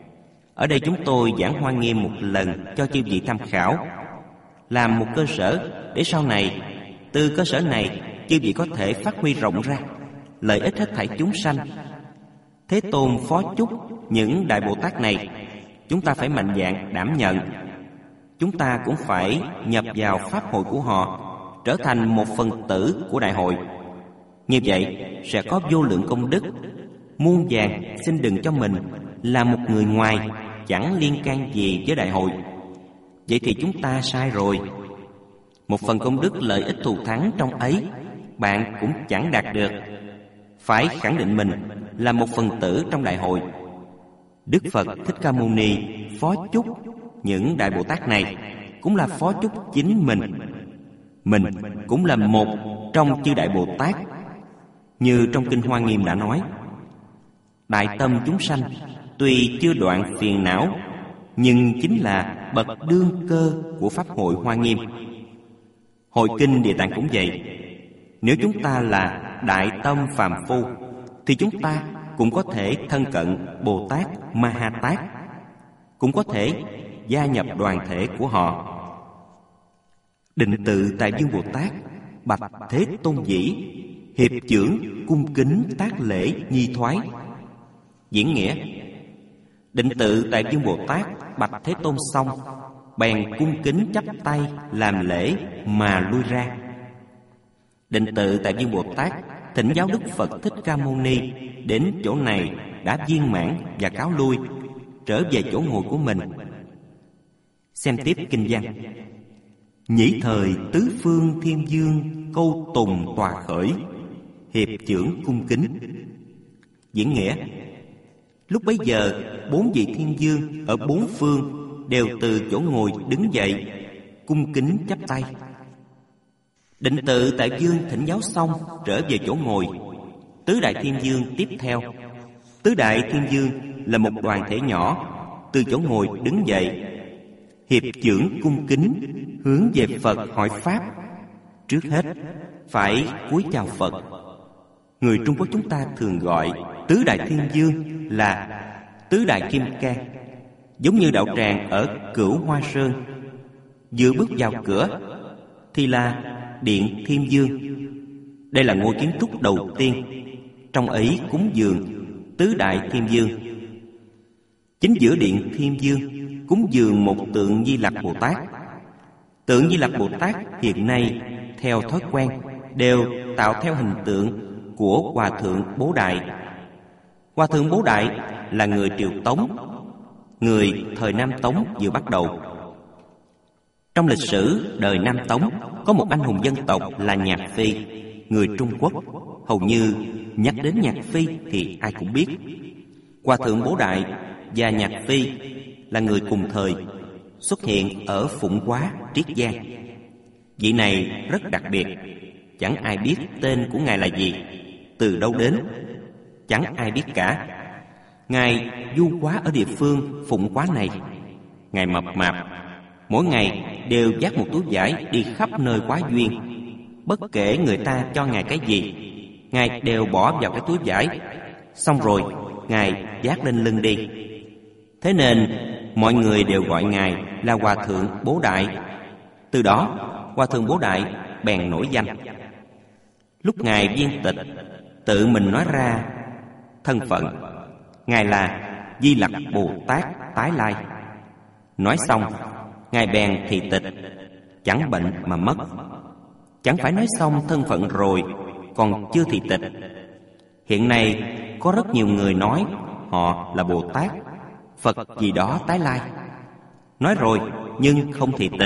Ở đây chúng tôi giảng Hoa Nghiêm một lần cho chư vị tham khảo, làm một cơ sở để sau này từ cơ sở này chư vị có thể phát huy rộng ra, lợi ích hết thảy chúng sanh. Thế Tôn phó chúc những Đại Bồ Tát này, chúng ta phải mạnh dạn đảm nhận. Chúng ta cũng phải nhập vào pháp hội của họ, trở thành một phần tử của đại hội. Như vậy sẽ có vô lượng công đức. Muôn vàn xin đừng cho mình là một người ngoài, chẳng liên can gì với đại hội. Vậy thì chúng ta sai rồi. Một phần công đức lợi ích thù thắng trong ấy bạn cũng chẳng đạt được. Phải khẳng định mình là một phần tử trong đại hội. Đức Phật Thích Ca Mâu Ni phó chúc những Đại Bồ Tát này cũng là phó chúc chính mình. Mình cũng là một trong chư Đại Bồ Tát. Như trong Kinh Hoa Nghiêm đã nói, đại tâm chúng sanh tuy chưa đoạn phiền não, nhưng chính là bậc đương cơ của pháp hội Hoa Nghiêm. Hội kinh Địa Tạng cũng vậy. Nếu chúng ta là đại tâm phàm phu thì chúng ta cũng có thể thân cận Bồ Tát Ma Ha Tát, cũng có thể gia nhập đoàn thể của họ. Định tự Tại Dương Bồ Tát bạch Thế Tôn dĩ, hiệp chưởng cung kính tác lễ nhi thoái. Diễn nghĩa: Định tự Tại Dương Bồ Tát bạch Thế Tôn xong, bèn cung kính chắp tay làm lễ mà lui ra. Định tự Tại Dương Bồ Tát thỉnh giáo Đức Phật Thích Ca Mâu Ni đến chỗ này đã viên mãn và cáo lui, trở về chỗ ngồi của mình. Xem tiếp kinh văn: Nhĩ thời tứ phương thiên dương câu tùng tòa khởi, hiệp chưởng cung kính. Diễn nghĩa: Lúc bấy giờ bốn vị thiên dương ở bốn phương đều từ chỗ ngồi đứng dậy, cung kính chắp tay. Định tự Tại Dương thỉnh giáo xong trở về chỗ ngồi, tứ đại thiên dương tiếp theo. Tứ đại thiên dương là một đoàn thể nhỏ, từ chỗ ngồi đứng dậy, hiệp chưởng cung kính hướng về Phật hỏi pháp. Trước hết phải cúi chào Phật. Người Trung Quốc chúng ta thường gọi tứ đại thiên dương là tứ đại kim cang. Giống như đạo tràng ở Cửu Hoa Sơn, vừa bước vào cửa thì là Điện Thiên Dương. Đây là ngôi kiến trúc đầu tiên, trong ấy cúng dường tứ đại thiên dương. Chính giữa Điện Thiên Dương cúng dường một tượng Di Lặc Bồ Tát. Tượng Di Lặc Bồ Tát hiện nay theo thói quen đều tạo theo hình tượng của Hòa Thượng Bố Đại. Hòa Thượng Bố Đại là người Triều Tống, người thời Nam Tống vừa bắt đầu. Trong lịch sử đời Nam Tống có một anh hùng dân tộc là Nhạc Phi, người Trung Quốc. Hầu như nhắc đến Nhạc Phi thì ai cũng biết. Hòa Thượng Bố Đại và Nhạc Phi là người cùng thời, xuất hiện ở Phụng Hóa, Triết Giang. Vị này rất đặc biệt, chẳng ai biết tên của ngài là gì, từ đâu đến, chẳng ai biết cả. Ngài du hóa ở địa phương Phụng Hóa này. Ngài mập mạp, mỗi ngày đều vác một túi vải đi khắp nơi quá duyên. bất kể người ta cho Ngài cái gì, Ngài đều bỏ vào cái túi vải, xong rồi Ngài vác lên lưng đi. Thế nên mọi người đều gọi Ngài là Hòa Thượng Bố Đại. Từ đó Hòa Thượng Bố Đại bèn nổi danh. Lúc Ngài viên tịch tự mình nói ra thân phận, Ngài là Di Lặc Bồ Tát Tái Lai. Nói xong, Ngài bèn thị tịch, chẳng bệnh mà mất. Chẳng phải nói xong thân phận rồi còn chưa thị tịch. Hiện nay có rất nhiều người nói họ là Bồ Tát, Phật gì đó Tái Lai. Nói rồi nhưng không thị tịch.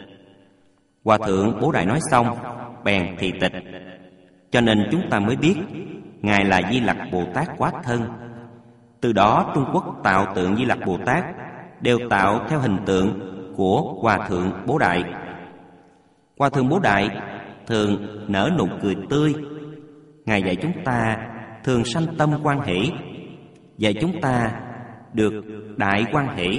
Hòa Thượng Bố Đại nói xong bèn thị tịch, cho nên chúng ta mới biết Ngài là Di Lặc Bồ Tát Quá Thân. Từ đó Trung Quốc tạo tượng Di Lặc Bồ Tát đều tạo theo hình tượng của Hòa Thượng Bố Đại. Hòa Thượng Bố Đại thường nở nụ cười tươi. Ngài dạy chúng ta thường sanh tâm hoan hỷ, dạy chúng ta được đại hoan hỷ.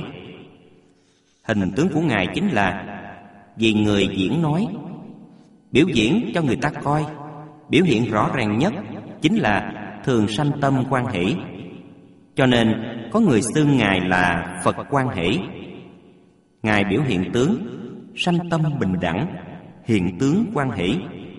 Hình tướng của Ngài chính là vì người diễn nói, biểu diễn cho người ta coi. Biểu hiện rõ ràng nhất chính là thường sanh tâm hoan hỷ. Cho nên có người xưng Ngài là Phật hoan hỷ. Ngài biểu hiện tướng sanh tâm bình đẳng, hiện tướng hoan hỷ.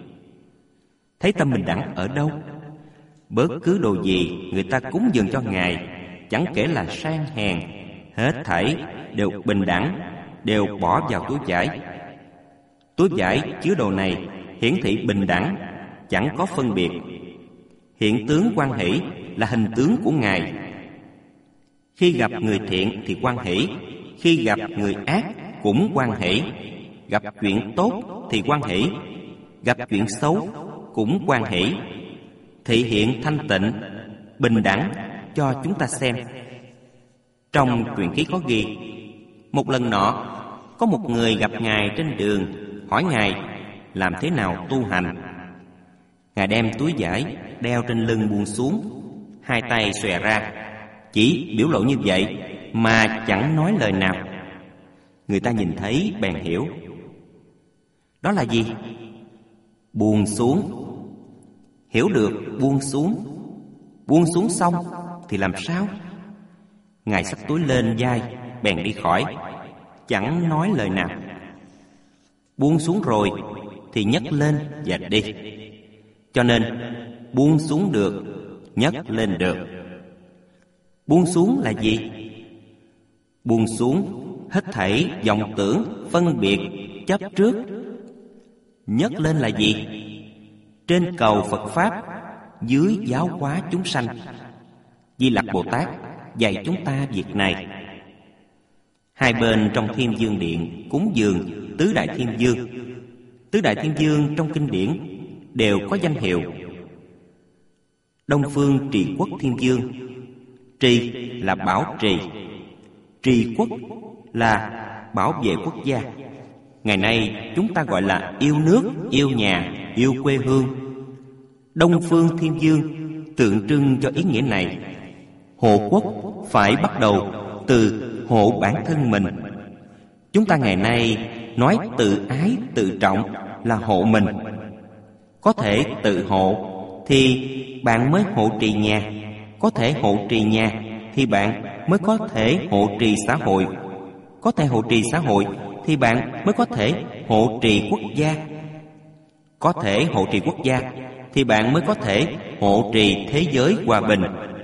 Thấy tâm bình đẳng ở đâu? Bất cứ đồ gì người ta cúng dường cho Ngài, chẳng kể là sang hèn, hết thảy đều bình đẳng, đều bỏ vào túi vải. Túi vải chứa đồ này hiển thị bình đẳng, chẳng có phân biệt. Hiện tướng hoan hỷ là hình tướng của Ngài. Khi gặp người thiện thì hoan hỷ, khi gặp người ác cũng hoan hỷ. Gặp chuyện tốt thì hoan hỷ, gặp chuyện xấu cũng hoan hỷ. Thị hiện thanh tịnh, bình đẳng cho chúng ta xem. Trong truyện ký có ghi, một lần nọ có một người gặp Ngài trên đường, hỏi Ngài làm thế nào tu hành. Ngài đem túi vải đeo trên lưng buông xuống, hai tay xòe ra, chỉ biểu lộ như vậy mà chẳng nói lời nào. Người ta nhìn thấy bèn hiểu. Đó là gì? Buông xuống. Hiểu được buông xuống. Buông xuống xong thì làm sao? Ngài xách túi lên vai, bèn đi khỏi, chẳng nói lời nào. Buông xuống rồi thì nhấc lên và đi. Cho nên buông xuống được, nhấc lên được. Buông xuống là gì? Buông xuống hết thảy vọng tưởng, phân biệt, chấp trước. Nhấc lên là gì? Trên cầu Phật Pháp, dưới giáo hóa chúng sanh. Di Lặc Bồ Tát dạy chúng ta việc này. Hai bên trong Thiên Dương Điện cúng dường Tứ Đại Thiên Dương. Tứ Đại Thiên Dương trong kinh điển đều có danh hiệu. Đông Phương Trì Quốc Thiên Dương. Trì là bảo trì, trì quốc là bảo vệ quốc gia. Ngày nay chúng ta gọi là yêu nước, yêu nhà, yêu quê hương. Đông Phương Thiên Dương tượng trưng cho ý nghĩa này. Hộ quốc phải bắt đầu từ hộ bản thân mình. Chúng ta ngày nay nói tự ái, tự trọng là hộ mình. Có thể tự hộ thì bạn mới hộ trì nhà. Có thể hộ trì nhà thì bạn mới có thể hộ trì xã hội. Có thể hộ trì xã hội thì bạn mới có thể hộ trì quốc gia. Có thể hộ trì quốc gia thì bạn mới có thể hộ trì thế giới hòa bình.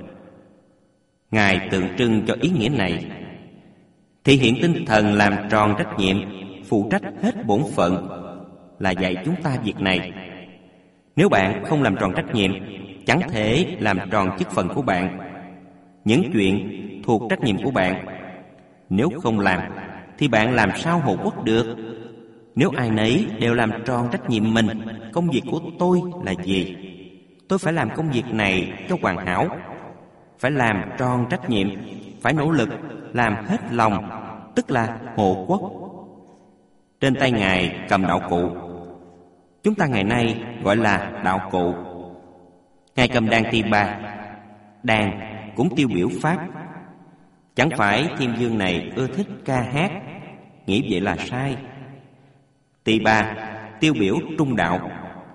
Ngài tượng trưng cho ý nghĩa này, thể hiện tinh thần làm tròn trách nhiệm, phụ trách hết bổn phận, là dạy chúng ta việc này. Nếu bạn không làm tròn trách nhiệm, chẳng thể làm tròn chức phận của bạn, những chuyện thuộc trách nhiệm của bạn. Nếu không làm thì bạn làm sao hộ quốc được? Nếu ai nấy đều làm tròn trách nhiệm mình, công việc của tôi là gì? Tôi phải làm công việc này cho hoàn hảo, phải làm tròn trách nhiệm, phải nỗ lực làm hết lòng, tức là hộ quốc. Trên tay Ngài cầm đạo cụ, chúng ta ngày nay gọi là đạo cụ. Ngài cầm đàn tỳ bà, đàn cũng tiêu biểu pháp. Chẳng phải Thiên Dương này ưa thích ca hát, nghĩ vậy là sai. Tỳ bà tiêu biểu trung đạo,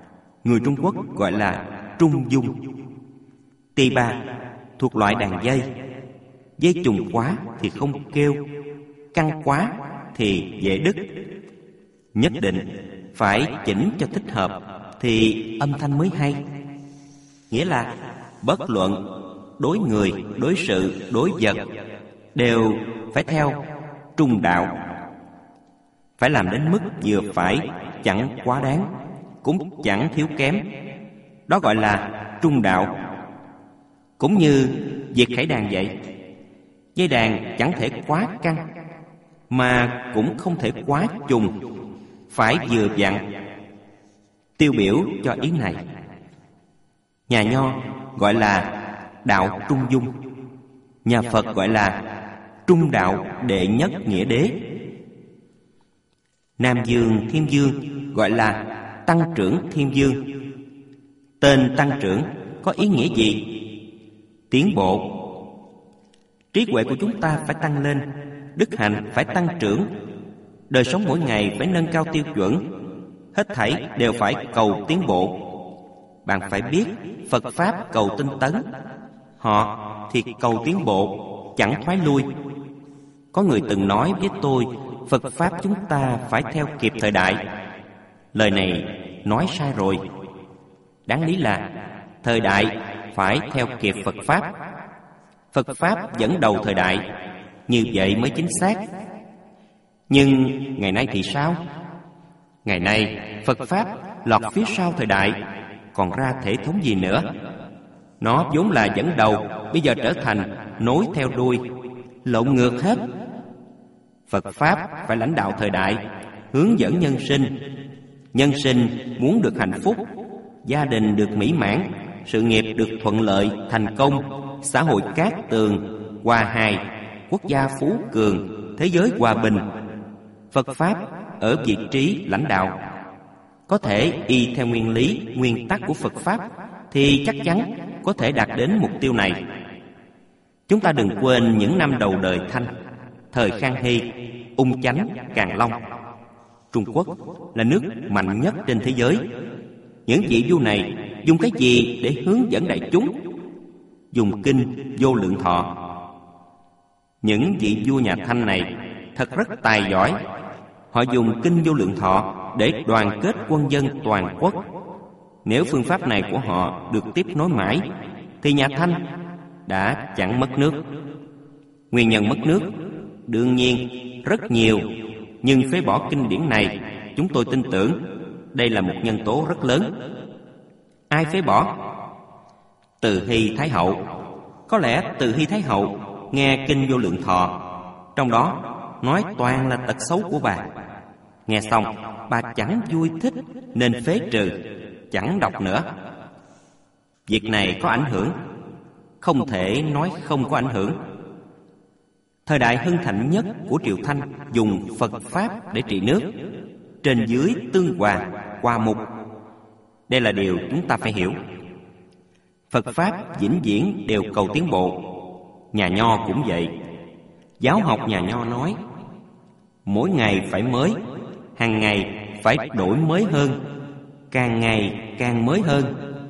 người Trung Quốc gọi là trung dung. Tỳ bà thuộc loại đàn dây. Dây trùng quá thì không kêu, căng quá thì dễ đứt. Nhất định phải chỉnh cho thích hợp thì âm thanh mới hay. Nghĩa là bất luận đối người, đối sự, đối vật đều phải theo trung đạo, phải làm đến mức vừa phải, chẳng quá đáng, cũng chẳng thiếu kém. Đó gọi là trung đạo. Cũng như việc khải đàn vậy, dây đàn chẳng thể quá căng, mà cũng không thể quá trùng, phải vừa vặn. Tiêu biểu cho ý này, nhà Nho gọi là đạo trung dung, nhà Phật gọi là trung đạo đệ nhất nghĩa đế. Nam Dương Thiên Dương gọi là tăng trưởng Thiên Dương. Tên tăng trưởng có ý nghĩa gì? Tiến bộ. Trí huệ của chúng ta phải tăng lên, đức hạnh phải tăng trưởng, đời sống mỗi ngày phải nâng cao tiêu chuẩn. Hết thảy đều phải cầu tiến bộ. Bạn phải biết Phật Pháp cầu tinh tấn, họ thì cầu tiến bộ, chẳng thoái lui. Có người từng nói với tôi, Phật Pháp chúng ta phải theo kịp thời đại. Lời này nói sai rồi. Đáng lý là thời đại phải theo kịp Phật Pháp. Phật Pháp dẫn đầu thời đại, như vậy mới chính xác. Nhưng ngày nay thì sao? Ngày nay Phật Pháp lọt phía sau thời đại, còn ra thể thống gì nữa? Nó vốn là dẫn đầu, bây giờ trở thành nối theo đuôi, lộn ngược hết. Phật Pháp phải lãnh đạo thời đại, hướng dẫn nhân sinh. Nhân sinh muốn được hạnh phúc, gia đình được mỹ mãn, sự nghiệp được thuận lợi, thành công, xã hội cát tường, hòa hài, quốc gia phú cường, thế giới hòa bình. Phật Pháp ở vị trí lãnh đạo. Có thể y theo nguyên lý, nguyên tắc của Phật Pháp thì chắc chắn có thể đạt đến mục tiêu này. Chúng ta đừng quên những năm đầu đời Thanh, thời Khang Hy, Ung Chánh, Càn Long. Trung Quốc là nước mạnh nhất trên thế giới. Những vị vua này dùng cái gì để hướng dẫn đại chúng? Dùng kinh Vô Lượng Thọ. Những vị vua nhà Thanh này thật rất tài giỏi. Họ dùng kinh Vô Lượng Thọ để đoàn kết quân dân toàn quốc. Nếu phương pháp này của họ được tiếp nối mãi thì nhà Thanh đã chẳng mất nước. Nguyên nhân mất nước đương nhiên rất nhiều, nhưng phế bỏ kinh điển này, chúng tôi tin tưởng đây là một nhân tố rất lớn. Ai phế bỏ? Từ Hy Thái Hậu. Có lẽ Từ Hy Thái Hậu nghe kinh Vô Lượng Thọ, trong đó nói toàn là tật xấu của bà. Nghe xong bà chẳng vui thích nên phế trừ, chẳng đọc nữa. Việc này có ảnh hưởng? Không thể nói không có ảnh hưởng. Thời đại hưng thịnh nhất của Triều Thanh dùng Phật Pháp để trị nước, trên dưới tương hòa, hòa mục. Đây là điều chúng ta phải hiểu. Phật Pháp vĩnh viễn đều cầu tiến bộ. Nhà Nho cũng vậy. Giáo học nhà Nho nói, mỗi ngày phải mới, hàng ngày phải đổi mới hơn, càng ngày càng mới hơn.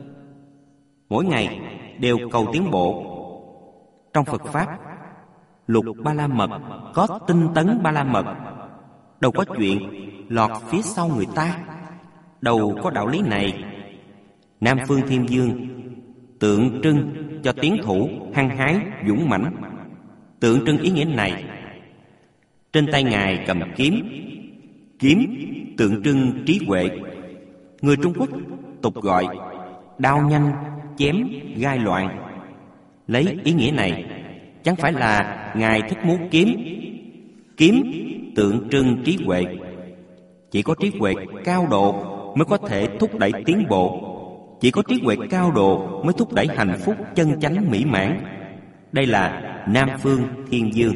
Mỗi ngày đều cầu tiến bộ. Trong Phật Pháp, lục ba la mật có tinh tấn ba la mật, đâu có chuyện lọt phía sau người ta, đâu có đạo lý này. Nam Phương Thiên Dương tượng trưng cho tiến thủ hăng hái dũng mãnh. Tượng trưng ý nghĩa này, trên tay Ngài cầm kiếm. Kiếm tượng trưng trí huệ. Người Trung Quốc tục gọi đao nhanh chém gai loạn. Lấy ý nghĩa này, chẳng phải là Ngài thích múa kiếm. Kiếm tượng trưng trí huệ. Chỉ có trí huệ cao độ mới có thể thúc đẩy tiến bộ. Chỉ có trí huệ cao độ mới thúc đẩy hạnh phúc chân chánh mỹ mãn. Đây là Nam Phương Thiên Dương.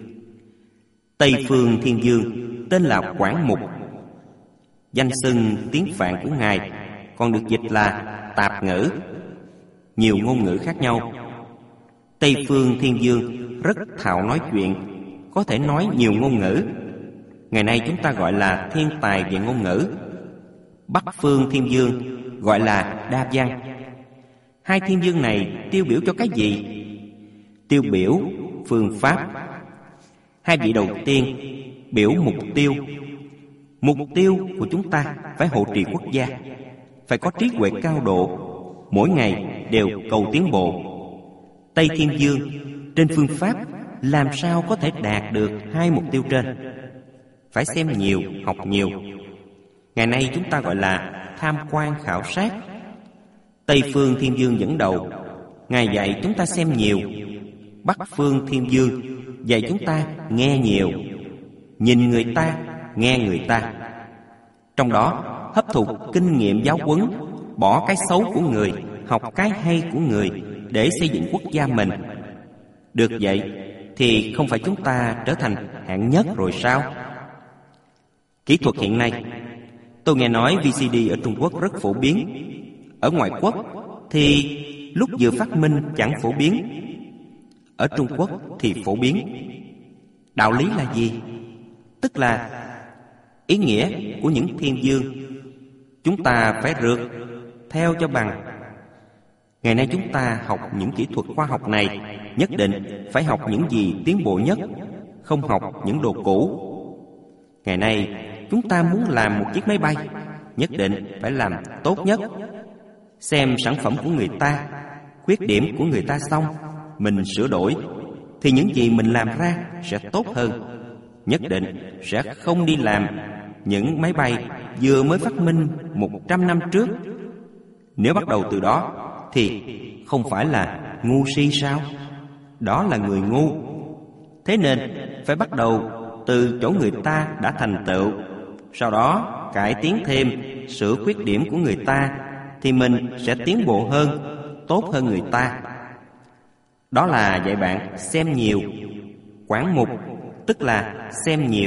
Tây Phương Thiên Dương tên là Quảng Mục. Danh xưng tiếng Phạn của Ngài còn được dịch là Tạp Ngữ, nhiều ngôn ngữ khác nhau. Tây Phương Thiên Dương rất thạo nói chuyện, có thể nói nhiều ngôn ngữ. Ngày nay chúng ta gọi là thiên tài về ngôn ngữ. Bắc Phương Thiên Dương gọi là đa văn. Hai thiên dương này tiêu biểu cho cái gì? Tiêu biểu phương pháp. Hai vị đầu tiên biểu mục tiêu. Mục tiêu của chúng ta phải hộ trì quốc gia, phải có trí huệ cao độ, mỗi ngày đều cầu tiến bộ. Tây thiên dương trên phương pháp làm sao có thể đạt được hai mục tiêu trên? Phải xem nhiều, học nhiều. Ngày nay chúng ta gọi là tham quan khảo sát. Tây phương thiên dương dẫn đầu, Ngài dạy chúng ta xem nhiều. Bắc phương thiên dương dạy chúng ta nghe nhiều, nhìn người ta, nghe người ta. Trong đó hấp thụ kinh nghiệm giáo huấn, bỏ cái xấu của người, học cái hay của người để xây dựng quốc gia mình. Được vậy thì không phải chúng ta trở thành hạng nhất rồi sao? Kỹ thuật hiện nay, tôi nghe nói vê xê đê ở Trung Quốc rất phổ biến. Ở ngoại quốc thì lúc vừa phát minh chẳng phổ biến, ở Trung Quốc thì phổ biến. Đạo lý là gì? Tức là ý nghĩa của những thiên dương chúng ta phải rượt theo cho bằng. Ngày nay chúng ta học những kỹ thuật khoa học này, nhất định phải học những gì tiến bộ nhất, không học những đồ cũ. Ngày nay chúng ta muốn làm một chiếc máy bay, nhất định phải làm tốt nhất. Xem sản phẩm của người ta, khuyết điểm của người ta xong, mình sửa đổi, thì những gì mình làm ra sẽ tốt hơn. Nhất định sẽ không đi làm những máy bay vừa mới phát minh một trăm năm trước. Nếu bắt đầu từ đó thì không phải là ngu si sao? Đó là người ngu. Thế nên phải bắt đầu từ chỗ người ta đã thành tựu, sau đó cải tiến thêm, sửa khuyết điểm của người ta, thì mình sẽ tiến bộ hơn, tốt hơn người ta. Đó là dạy bạn xem nhiều. Quán mục tức là xem nhiều.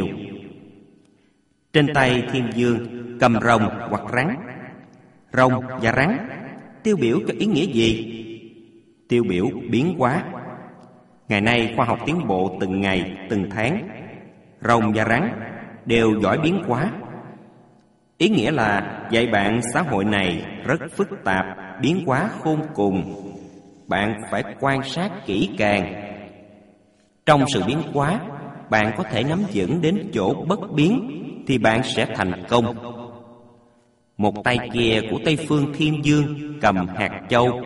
Trên tay thiên dương cầm rồng hoặc rắn. Rồng và rắn tiêu biểu cho ý nghĩa gì? Tiêu biểu biến hóa. Ngày nay khoa học tiến bộ từng ngày, từng tháng. Rồng và rắn đều giỏi biến hóa. Ý nghĩa là dạy bạn xã hội này rất phức tạp, biến hóa khôn cùng. Bạn phải quan sát kỹ càng. Trong sự biến hóa, bạn có thể nắm vững đến chỗ bất biến, thì bạn sẽ thành công. Một tay kia của Tây phương thiên dương cầm hạt châu.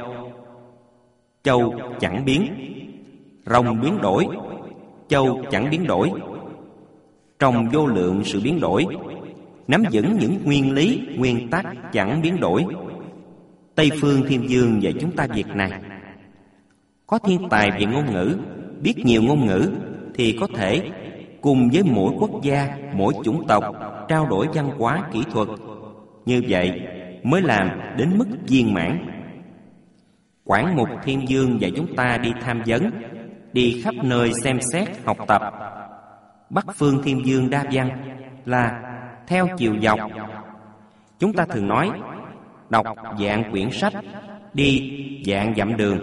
Châu chẳng biến. Rồng biến đổi, châu chẳng biến đổi. Trong vô lượng sự biến đổi, nắm vững những nguyên lý, nguyên tắc chẳng biến đổi. Tây phương thiên dương dạy chúng ta việc này. Có thiên tài về ngôn ngữ, biết nhiều ngôn ngữ, thì có thể cùng với mỗi quốc gia, mỗi chủng tộc trao đổi văn hóa kỹ thuật. Như vậy mới làm đến mức viên mãn. Quảng mục thiên dương dạy chúng ta đi tham vấn, đi khắp nơi xem xét, học tập. Bắc phương thiên dương đa văn là theo chiều dọc. Chúng ta thường nói đọc vạn quyển sách, đi vạn dặm đường.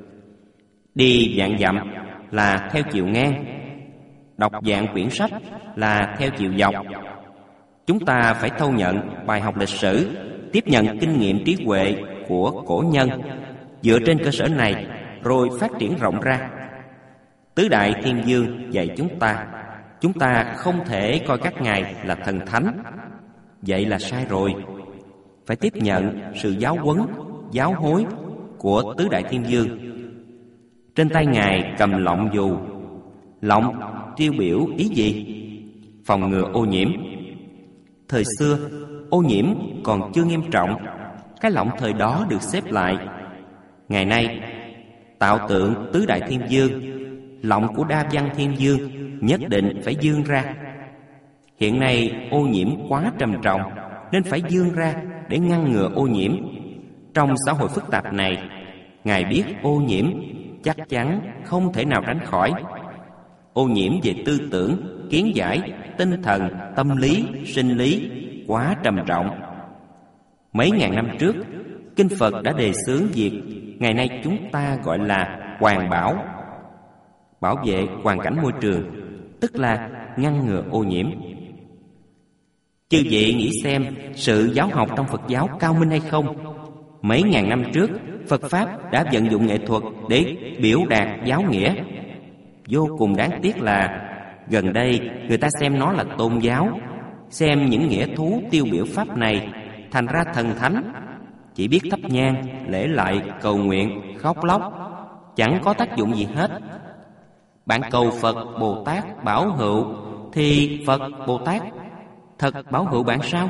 Đi vạn dặm là theo chiều ngang, đọc vạn quyển sách là theo chiều dọc. Chúng ta phải thâu nhận bài học lịch sử, tiếp nhận kinh nghiệm trí huệ của cổ nhân. Dựa trên cơ sở này rồi phát triển rộng ra. Tứ đại thiên dương dạy chúng ta, chúng ta không thể coi các ngài là thần thánh. Vậy là sai rồi. Phải tiếp nhận sự giáo huấn, giáo hối của tứ đại thiên dương. Trên tay ngài cầm lọng dù. Lọng tiêu biểu ý gì? Phòng ngừa ô nhiễm. Thời xưa ô nhiễm còn chưa nghiêm trọng, cái lọng thời đó được xếp lại. Ngày nay tạo tượng tứ đại thiên dương, lọng của đa văn thiên dương nhất định phải vươn ra. Hiện nay ô nhiễm quá trầm trọng, nên phải vươn ra để ngăn ngừa ô nhiễm. Trong xã hội phức tạp này, ngài biết ô nhiễm chắc chắn không thể nào tránh khỏi. Ô nhiễm về tư tưởng, kiến giải, tinh thần, tâm lý, sinh lý quá trầm trọng. Mấy ngàn năm trước, Kinh Phật đã đề xướng việc ngày nay chúng ta gọi là hoàn bảo. Bảo vệ hoàn cảnh môi trường, tức là ngăn ngừa ô nhiễm. Chư vị nghĩ xem, sự giáo học trong Phật giáo cao minh hay không, Mấy ngàn năm trước, Phật Pháp đã vận dụng nghệ thuật để biểu đạt giáo nghĩa. Vô cùng đáng tiếc là gần đây người ta xem nó là tôn giáo, xem những nghĩa thú tiêu biểu Pháp này thành ra thần thánh, chỉ biết thắp nhang, lễ lại, cầu nguyện, khóc lóc, chẳng có tác dụng gì hết. Bạn cầu Phật Bồ Tát bảo hữu thì Phật Bồ Tát thật bảo hữu bạn sao?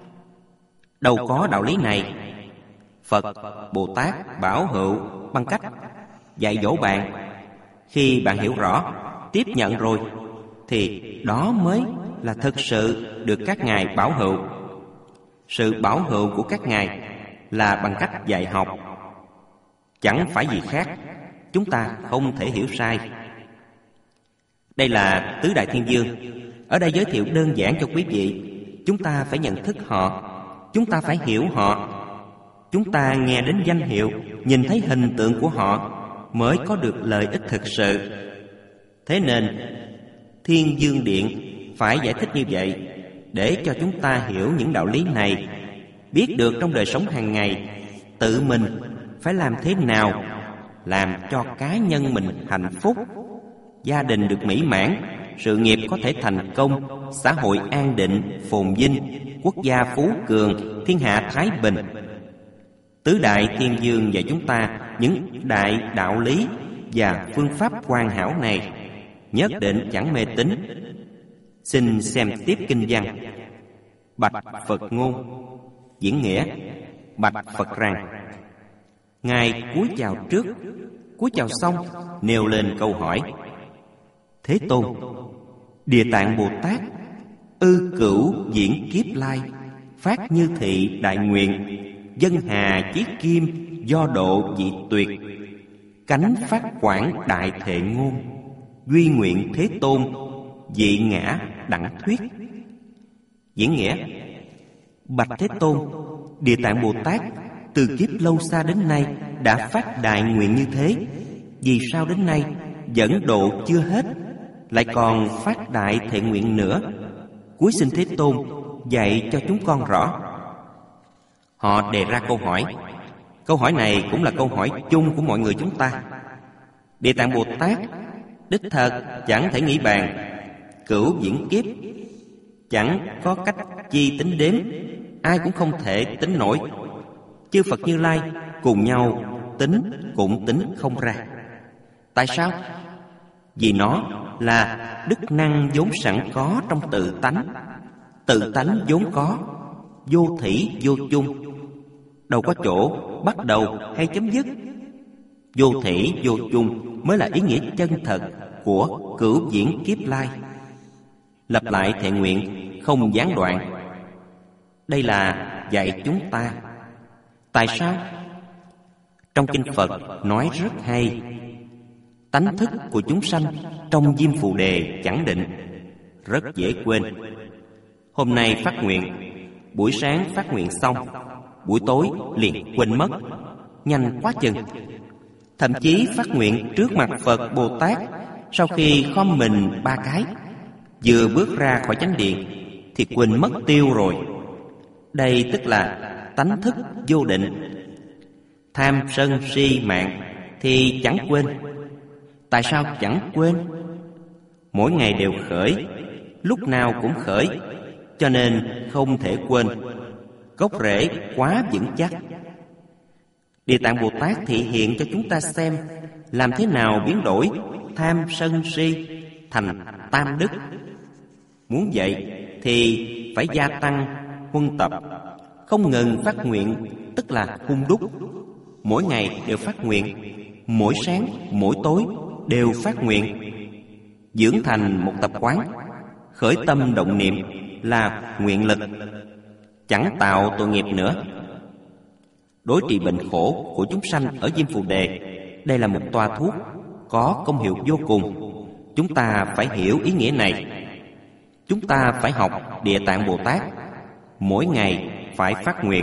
Đâu có đạo lý này. Phật Bồ Tát bảo hữu bằng cách dạy dỗ bạn. Khi bạn hiểu rõ, tiếp nhận rồi, thì đó mới là thực sự được các ngài bảo hữu. Sự bảo hữu của các ngài là bằng cách dạy học, chẳng phải gì khác. Chúng ta không thể hiểu sai. Đây là Tứ Đại Thiên Dương. Ở đây giới thiệu đơn giản cho quý vị. Chúng ta phải nhận thức họ, chúng ta phải hiểu họ. Chúng ta nghe đến danh hiệu, nhìn thấy hình tượng của họ mới có được lợi ích thực sự. Thế nên Thiên Dương Điện phải giải thích như vậy, để cho chúng ta hiểu những đạo lý này, biết được trong đời sống hàng ngày tự mình phải làm thế nào làm cho cá nhân mình hạnh phúc, gia đình được mỹ mãn, sự nghiệp có thể thành công, xã hội an định, phồn vinh, quốc gia phú cường, thiên hạ thái bình. Tứ Đại Thiên Dương dạy chúng ta những đại đạo lý và phương pháp hoàn hảo này, nhất định chẳng mê tín. Xin xem tiếp kinh văn. Bạch Phật ngôn. Diễn nghĩa. Bạch Phật rằng: Ngài cúi chào trước. Cúi chào xong, nêu lên câu hỏi: Thế Tôn, Địa Tạng Bồ Tát ư cửu diễn kiếp lai, phát như thị đại nguyện, dân hà chí kim, do độ dị tuyệt, cánh phát quảng đại thệ ngôn, duy nguyện Thế Tôn, dị ngã đẳng thuyết. Diễn nghĩa: Bạch Thế Tôn, Địa Tạng Bồ Tát từ kiếp lâu xa đến nay đã phát đại nguyện như thế. Vì sao đến nay dẫn độ chưa hết, lại còn phát đại thệ nguyện nữa? Cúi xin Thế Tôn dạy cho chúng con rõ. Họ đề ra câu hỏi. Câu hỏi này cũng là câu hỏi chung của mọi người chúng ta. Địa Tạng Bồ Tát đích thật chẳng thể nghĩ bàn, cửu diễn kiếp chẳng có cách chi tính đếm, ai cũng không thể tính nổi. Chư Phật Như Lai cùng nhau tính cũng tính không ra. Tại sao? Vì nó là đức năng vốn sẵn có trong tự tánh. Tự tánh vốn có, vô thủy vô chung, đâu có chỗ bắt đầu hay chấm dứt. Vô thủy vô chung mới là ý nghĩa chân thật của cửu diễn kiếp lai. Lặp lại thệ nguyện không gián đoạn. Đây là dạy chúng ta. Tại sao? Trong kinh Phật nói rất hay: tánh thức của chúng sanh trong diêm phù đề chẳng định, rất dễ quên. Hôm nay phát nguyện, buổi sáng phát nguyện xong, buổi tối liền quên mất, nhanh quá chừng. Thậm chí phát nguyện trước mặt Phật Bồ Tát, sau khi khom mình ba cái, vừa bước ra khỏi chánh điện thì quên mất tiêu rồi. Đây tức là tánh thức vô định. Tham sân si mạng thì chẳng quên. Tại sao chẳng quên? Mỗi ngày đều khởi, lúc nào cũng khởi, cho nên không thể quên. Gốc rễ quá vững chắc. Địa Tạng Bồ Tát thị hiện cho chúng ta xem làm thế nào biến đổi tham sân si thành tam đức. Muốn vậy thì phải gia tăng huân tập, không ngừng phát nguyện, tức là hung đúc. Mỗi ngày đều phát nguyện, mỗi sáng, mỗi tối đều phát nguyện, dưỡng thành một tập quán. Khởi tâm động niệm là nguyện lực, chẳng tạo tội nghiệp nữa. Đối trị bệnh khổ của chúng sanh ở diêm phù đề, đây là một toa thuốc có công hiệu vô cùng. Chúng ta phải hiểu ý nghĩa này. Chúng ta phải học Địa Tạng Bồ Tát, mỗi ngày phải phát nguyện.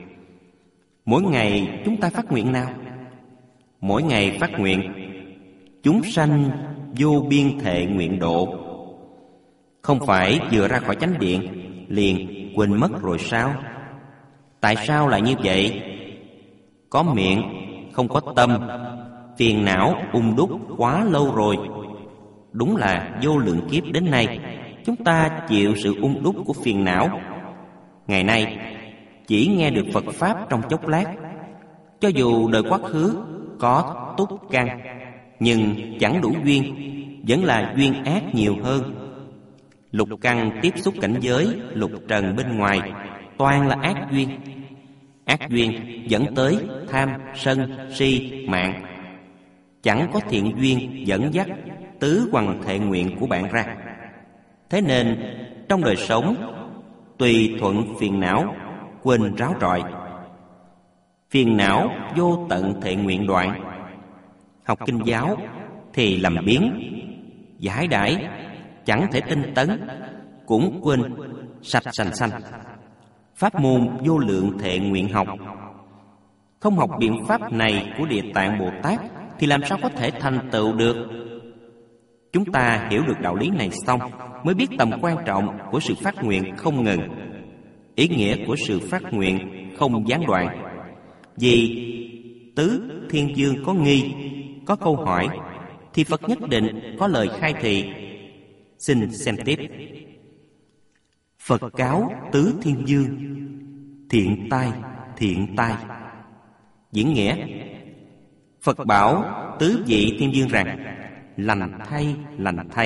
Mỗi ngày chúng ta phát nguyện nào? Mỗi ngày phát nguyện chúng sanh vô biên thệ nguyện độ. Không phải vừa ra khỏi chánh điện liền quên mất rồi sao? Tại sao lại như vậy? có miệng, không có tâm, phiền não ung đúc quá lâu rồi. Đúng là vô lượng kiếp đến nay, chúng ta chịu sự ung đúc của phiền não. Ngày nay, chỉ nghe được Phật Pháp trong chốc lát. Cho dù đời quá khứ có túc căn, nhưng chẳng đủ duyên, vẫn là duyên ác nhiều hơn. Lục căn tiếp xúc cảnh giới lục trần bên ngoài, toàn là ác duyên. Ác duyên dẫn tới tham, sân, si, mạng. Chẳng có thiện duyên dẫn dắt tứ hoằng thệ nguyện của bạn ra. Thế nên trong đời sống, tùy thuận phiền não, quên ráo rọi. Phiền não vô tận thệ nguyện đoạn. Học kinh giáo thì làm biếng, giải đãi chẳng thể tinh tấn, cũng quên sạch sành xanh. Pháp môn vô lượng thệ nguyện học, không học biện pháp này của Địa Tạng Bồ Tát thì làm sao có thể thành tựu được. Chúng ta hiểu được đạo lý này xong, mới biết tầm quan trọng của sự phát nguyện không ngừng, ý nghĩa của sự phát nguyện không gián đoạn. Vì tứ thiên dương có nghi, có câu hỏi, thì Phật nhất định có lời khai thị. Xin xem tiếp. Phật cáo tứ thiên dương: thiện tai, thiện tai. Diễn nghĩa: Phật bảo tứ vị thiên dương rằng: lành thay, lành thay.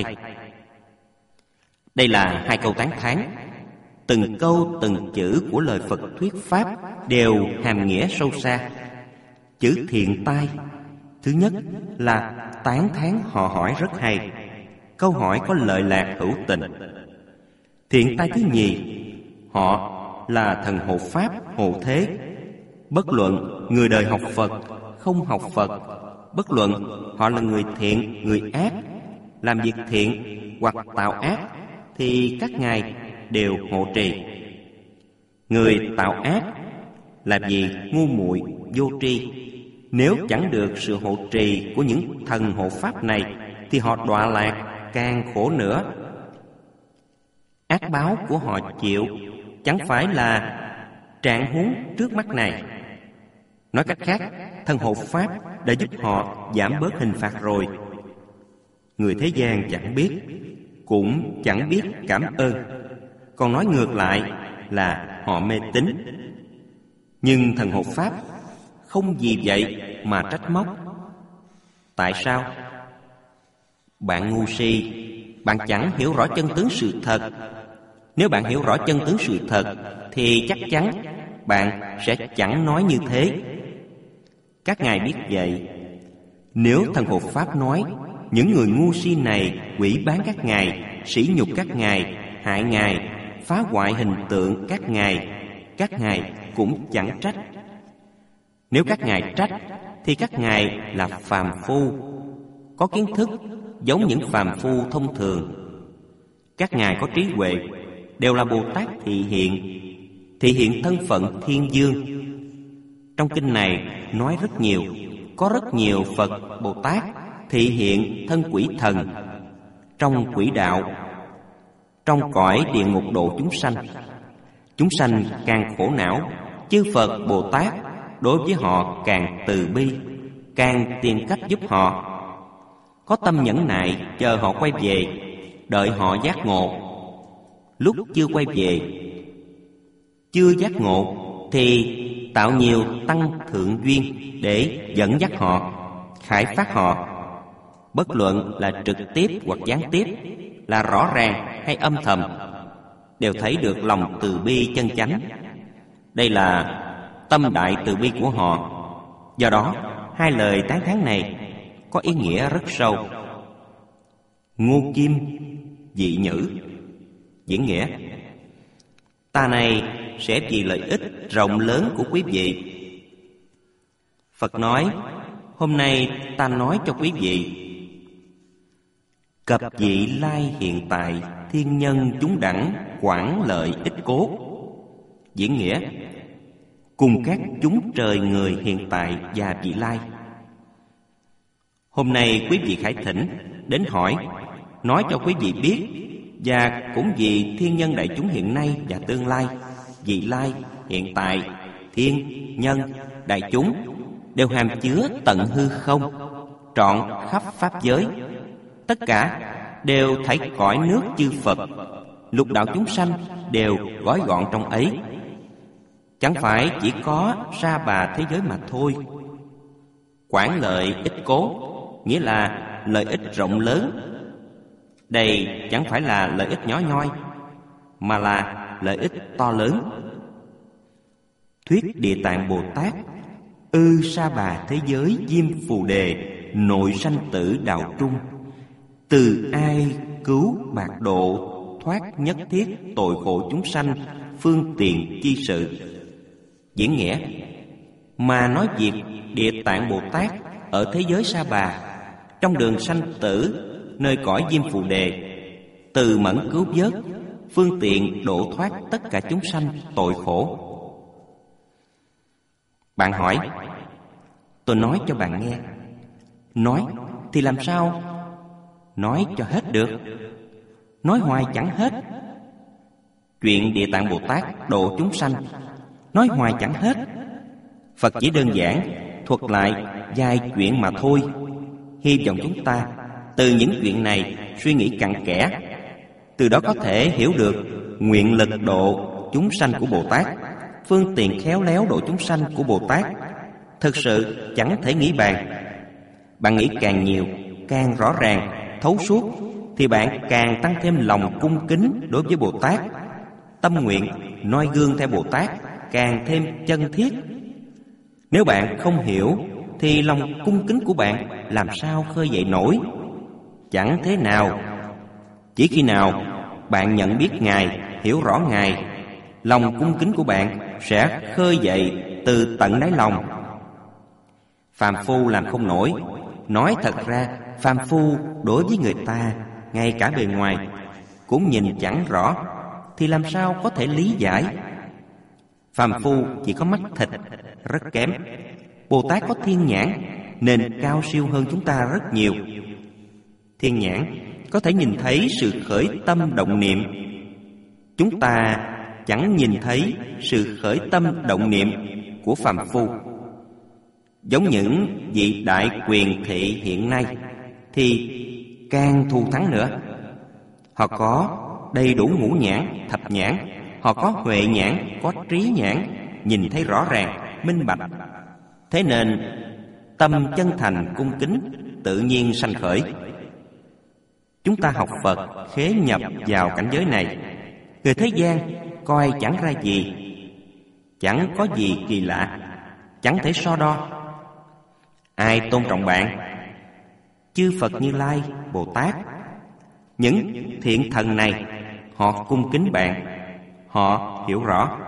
Đây là hai câu tán thán. Từng câu từng chữ của lời Phật thuyết pháp đều hàm nghĩa sâu xa. Chữ thiện tai, thứ nhất là tán thán họ hỏi rất hay, câu hỏi có lợi lạc hữu tình. Thiện tai thứ nhì, họ là thần hộ pháp hộ thế. Bất luận người đời học Phật, không học Phật, bất luận họ là người thiện, người ác, làm việc thiện hoặc tạo ác, thì các ngài đều hộ trì. Người tạo ác là vì ngu muội vô tri. Nếu chẳng được sự hộ trì của những thần hộ pháp này, thì họ đọa lạc càng khổ nữa. Ác báo của họ chịu chẳng phải là trạng huống trước mắt này. Nói cách khác, thần hộ pháp đã giúp họ giảm bớt hình phạt rồi. Người thế gian chẳng biết, cũng chẳng biết cảm ơn, còn nói ngược lại là họ mê tín. Nhưng thần hộ pháp không vì vậy mà trách móc. Tại sao? Bạn ngu si, bạn chẳng hiểu rõ chân tướng sự thật. Nếu bạn hiểu rõ chân tướng sự thật thì chắc chắn bạn sẽ chẳng nói như thế. Các ngài biết vậy. Nếu thần hộ pháp nói những người ngu si này quỷ bán các ngài, sỉ nhục các ngài, hại ngài, phá hoại hình tượng các ngài, các ngài cũng chẳng trách. Nếu các ngài trách thì các ngài là phàm phu, có kiến thức giống những phàm phu thông thường. Các ngài có trí huệ, đều là Bồ Tát thị hiện, thị hiện thân phận thiên dương. Trong kinh này nói rất nhiều, có rất nhiều Phật Bồ Tát thị hiện thân quỷ thần trong quỷ đạo, trong cõi địa ngục độ chúng sanh. Chúng sanh càng khổ não, chư Phật Bồ Tát đối với họ càng từ bi, càng tìm cách giúp họ. Có tâm nhẫn nại chờ họ quay về, đợi họ giác ngộ. Lúc chưa quay về, chưa giác ngộ, thì tạo nhiều tăng thượng duyên để dẫn dắt họ, khải phát họ. Bất luận là trực tiếp hoặc gián tiếp, là rõ ràng hay âm thầm, đều thấy được lòng từ bi chân chánh. Đây là tâm đại từ bi của họ. Do đó, hai lời tán thán này có ý nghĩa rất sâu. Ngô kim, dị nhữ. Diễn nghĩa: ta này sẽ vì lợi ích rộng lớn của quý vị. Phật nói: hôm nay ta nói cho quý vị, cập vị lai hiện tại, thiên nhân chúng đẳng quảng lợi ích cốt. Diễn nghĩa: cùng các chúng trời người hiện tại và vị lai. Hôm nay quý vị khải thỉnh đến hỏi, nói cho quý vị biết, và cũng vì thiên nhân đại chúng hiện nay và tương lai, vị lai, hiện tại, thiên, nhân, đại chúng đều hàm chứa tận hư không, trọn khắp pháp giới. Tất cả đều thảy cõi nước chư Phật, lục đạo chúng sanh đều gói gọn trong ấy. Chẳng phải chỉ có Sa Bà thế giới mà thôi. Quảng lợi ích cố, nghĩa là lợi ích rộng lớn. Đây chẳng phải là lợi ích nhỏ nhoi, mà là lợi ích to lớn. Thuyết Địa Tạng Bồ Tát: ư Sa Bà thế giới Diêm Phù Đề, nội sanh tử đạo trung, từ ai cứu bạc độ, thoát nhất thiết tội khổ chúng sanh, phương tiện chi sự. Diễn nghĩa: mà nói việc Địa Tạng Bồ Tát ở thế giới Sa Bà, trong đường sanh tử, nơi cõi Diêm Phù Đề, từ mẫn cứu vớt, phương tiện độ thoát tất cả chúng sanh tội khổ. Bạn hỏi: tôi nói cho bạn nghe. Nói thì làm sao nói cho hết được? Nói hoài chẳng hết. Chuyện Địa Tạng Bồ Tát độ chúng sanh, nói hoài chẳng hết. Phật chỉ đơn giản thuật lại vài chuyện mà thôi. Hy vọng chúng ta từ những chuyện này suy nghĩ cặn kẽ, từ đó có thể hiểu được nguyện lực độ chúng sanh của Bồ Tát, phương tiện khéo léo độ chúng sanh của Bồ Tát. Thực sự chẳng thể nghĩ bàn. Bạn nghĩ càng nhiều, càng rõ ràng, thấu suốt, thì bạn càng tăng thêm lòng cung kính đối với Bồ Tát. Tâm nguyện noi gương theo Bồ Tát càng thêm chân thiết. Nếu bạn không hiểu, thì lòng cung kính của bạn làm sao khơi dậy nổi? Chẳng thế nào. Chỉ khi nào bạn nhận biết Ngài, hiểu rõ Ngài, lòng cung kính của bạn sẽ khơi dậy từ tận đáy lòng. Phàm phu làm không nổi. Nói thật ra, phàm phu đối với người ta, ngay cả bề ngoài cũng nhìn chẳng rõ, thì làm sao có thể lý giải? Phàm phu chỉ có mắt thịt, rất kém. Bồ Tát có thiên nhãn, nên cao siêu hơn chúng ta rất nhiều. Thiên nhãn có thể nhìn thấy sự khởi tâm động niệm. Chúng ta chẳng nhìn thấy sự khởi tâm động niệm của phàm phu. Giống những vị đại quyền thị hiện nay thì càng thù thắng nữa. Họ có đầy đủ ngũ nhãn, thập nhãn. Họ có huệ nhãn, có trí nhãn, nhìn thấy rõ ràng, minh bạch. Thế nên tâm chân thành cung kính tự nhiên sanh khởi. Chúng ta học Phật khế nhập vào cảnh giới này, người thế gian coi chẳng ra gì, chẳng có gì kỳ lạ, chẳng thể so đo. Ai tôn trọng bạn? Chư Phật Như Lai, Bồ Tát. Những thiện thần này họ cung kính bạn, họ hiểu rõ.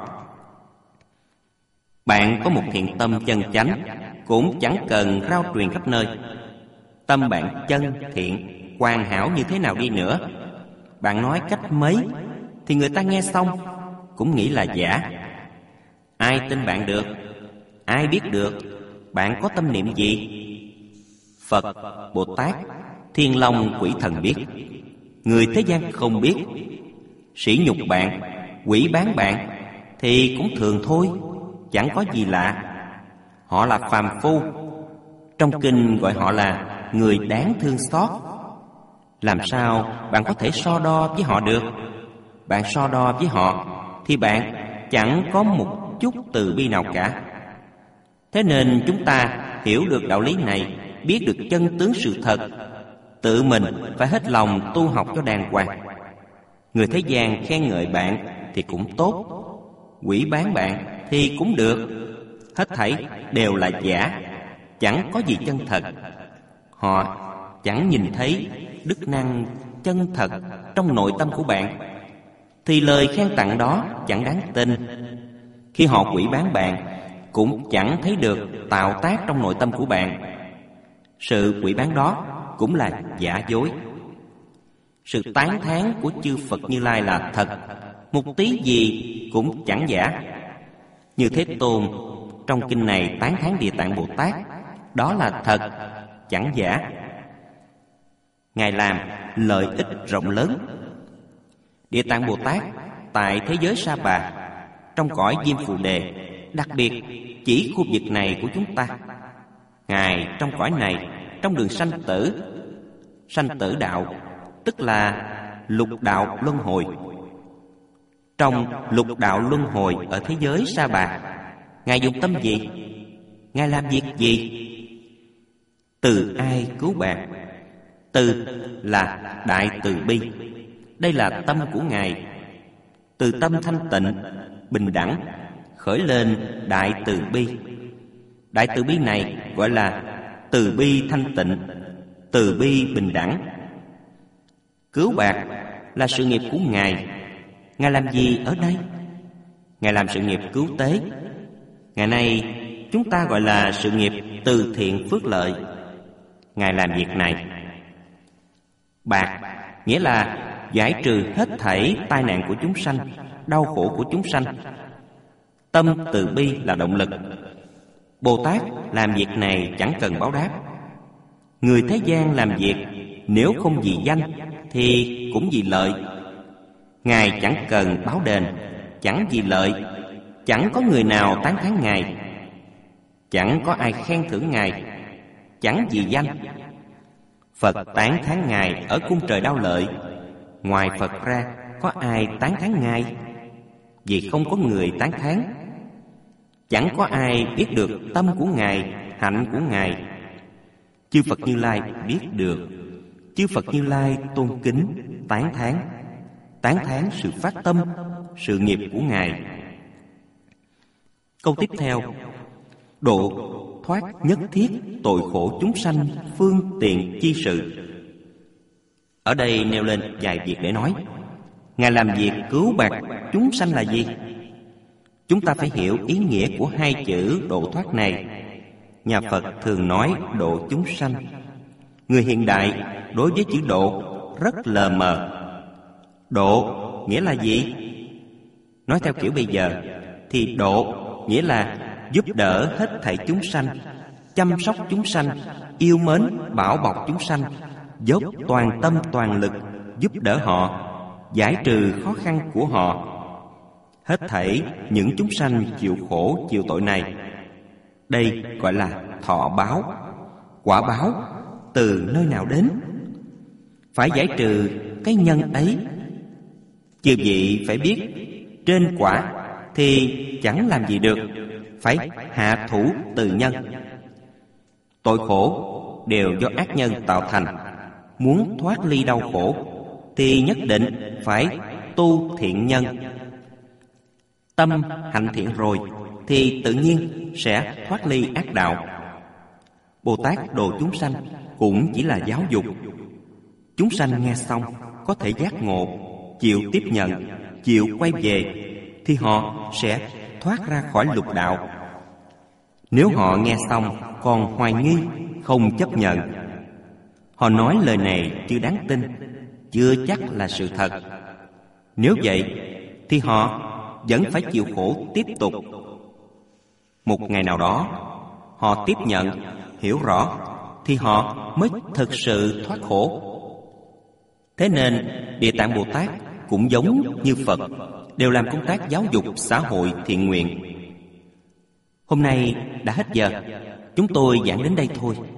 Bạn có một thiện tâm chân chánh, cũng chẳng cần rao truyền khắp nơi. Tâm bạn chân thiện, hoàn hảo như thế nào đi nữa, bạn nói cách mấy thì người ta nghe xong cũng nghĩ là giả. Ai tin bạn được? Ai biết được bạn có tâm niệm gì? Phật, Bồ Tát, Thiên Long, quỷ thần biết. Người thế gian không biết. Sỉ nhục bạn, quỷ bán bạn thì cũng thường thôi, chẳng có gì lạ. Họ là phàm phu. Trong kinh gọi họ là người đáng thương xót. Làm sao bạn có thể so đo với họ được? Bạn so đo với họ thì bạn chẳng có một chút từ bi nào cả. Thế nên chúng ta hiểu được đạo lý này, biết được chân tướng sự thật, tự mình phải hết lòng tu học cho đàng hoàng. Người thế gian khen ngợi bạn thì cũng tốt, quỷ bán bạn thì cũng được. Hết thảy đều là giả, chẳng có gì chân thật. Họ chẳng nhìn thấy đức năng chân thật trong nội tâm của bạn, thì lời khen tặng đó chẳng đáng tin. Khi họ quỷ bán bạn, cũng chẳng thấy được tạo tác trong nội tâm của bạn. Sự quỷ bán đó cũng là giả dối. Sự tán thán của chư Phật Như Lai là thật, một tí gì cũng chẳng giả. Như Thế Tôn trong kinh này tán thán Địa Tạng Bồ Tát, đó là thật, chẳng giả. Ngài làm lợi ích rộng lớn. Địa Tạng Bồ Tát tại thế giới Sa Bà, trong cõi Diêm Phù Đề, đặc biệt chỉ khu vực này của chúng ta, Ngài trong cõi này, trong đường sanh tử. Sanh tử đạo tức là lục đạo luân hồi. Trong lục đạo luân hồi ở thế giới Sa Bà, Ngài dùng tâm gì? Ngài làm việc gì? Từ ai cứu bạn? Từ là đại từ bi. Đây là tâm của Ngài. Từ tâm thanh tịnh, bình đẳng khởi lên đại từ bi. Đại từ bi này gọi là từ bi thanh tịnh, từ bi bình đẳng. Cứu bạc là sự nghiệp của Ngài. Ngài làm gì ở đây? Ngài làm sự nghiệp cứu tế. Ngày nay chúng ta gọi là sự nghiệp từ thiện phước lợi. Ngài làm việc này. Bạc nghĩa là giải trừ hết thảy tai nạn của chúng sanh, đau khổ của chúng sanh. Tâm từ bi là động lực. Bồ Tát làm việc này chẳng cần báo đáp. Người thế gian làm việc nếu không vì danh thì cũng vì lợi. Ngài chẳng cần báo đền, chẳng vì lợi. Chẳng có người nào tán thán Ngài, chẳng có ai khen thưởng Ngài, chẳng vì danh. Phật tán thán Ngài ở cung trời Đao Lợi. Ngoài Phật ra có ai tán thán Ngài? Vì không có người tán thán. Chẳng có ai biết được tâm của Ngài, hạnh của Ngài. Chư Phật Như Lai biết được. Chư Phật Như Lai tôn kính, tán thán. Tán thán sự phát tâm, sự nghiệp của Ngài. Câu tiếp theo: độ thoát nhất thiết tội khổ chúng sanh phương tiện chi sự. Ở đây nêu lên vài việc để nói. Ngài làm việc cứu bạc chúng sanh là gì? Chúng ta phải hiểu ý nghĩa của hai chữ độ thoát này. Nhà Phật thường nói độ chúng sanh. Người hiện đại đối với chữ độ rất lờ mờ. Độ nghĩa là gì? Nói theo kiểu bây giờ thì độ nghĩa là giúp đỡ hết thảy chúng sanh, chăm sóc chúng sanh, yêu mến, bảo bọc chúng sanh, dốc toàn tâm toàn lực giúp đỡ họ, giải trừ khó khăn của họ. Hết thảy những chúng sanh chịu khổ chịu tội này, đây gọi là thọ báo. Quả báo từ nơi nào đến? Phải giải trừ cái nhân ấy. Chư vị phải biết, trên quả thì chẳng làm gì được, phải hạ thủ từ nhân. Tội khổ đều do ác nhân tạo thành. Muốn thoát ly đau khổ thì nhất định phải tu thiện nhân. Tâm hạnh thiện rồi thì tự nhiên sẽ thoát ly ác đạo. Bồ Tát độ chúng sanh cũng chỉ là giáo dục. Chúng sanh nghe xong có thể giác ngộ, chịu tiếp nhận, chịu quay về, thì họ sẽ thoát ra khỏi lục đạo. Nếu họ nghe xong còn hoài nghi, không chấp nhận, họ nói lời này chưa đáng tin, chưa chắc là sự thật. Nếu vậy thì họ vẫn phải chịu khổ tiếp tục. Một ngày nào đó họ tiếp nhận, hiểu rõ, thì họ mới thực sự thoát khổ. Thế nên Địa Tạng Bồ Tát cũng giống như Phật, đều làm công tác giáo dục xã hội thiện nguyện. Hôm nay đã hết giờ, chúng tôi giảng đến đây thôi.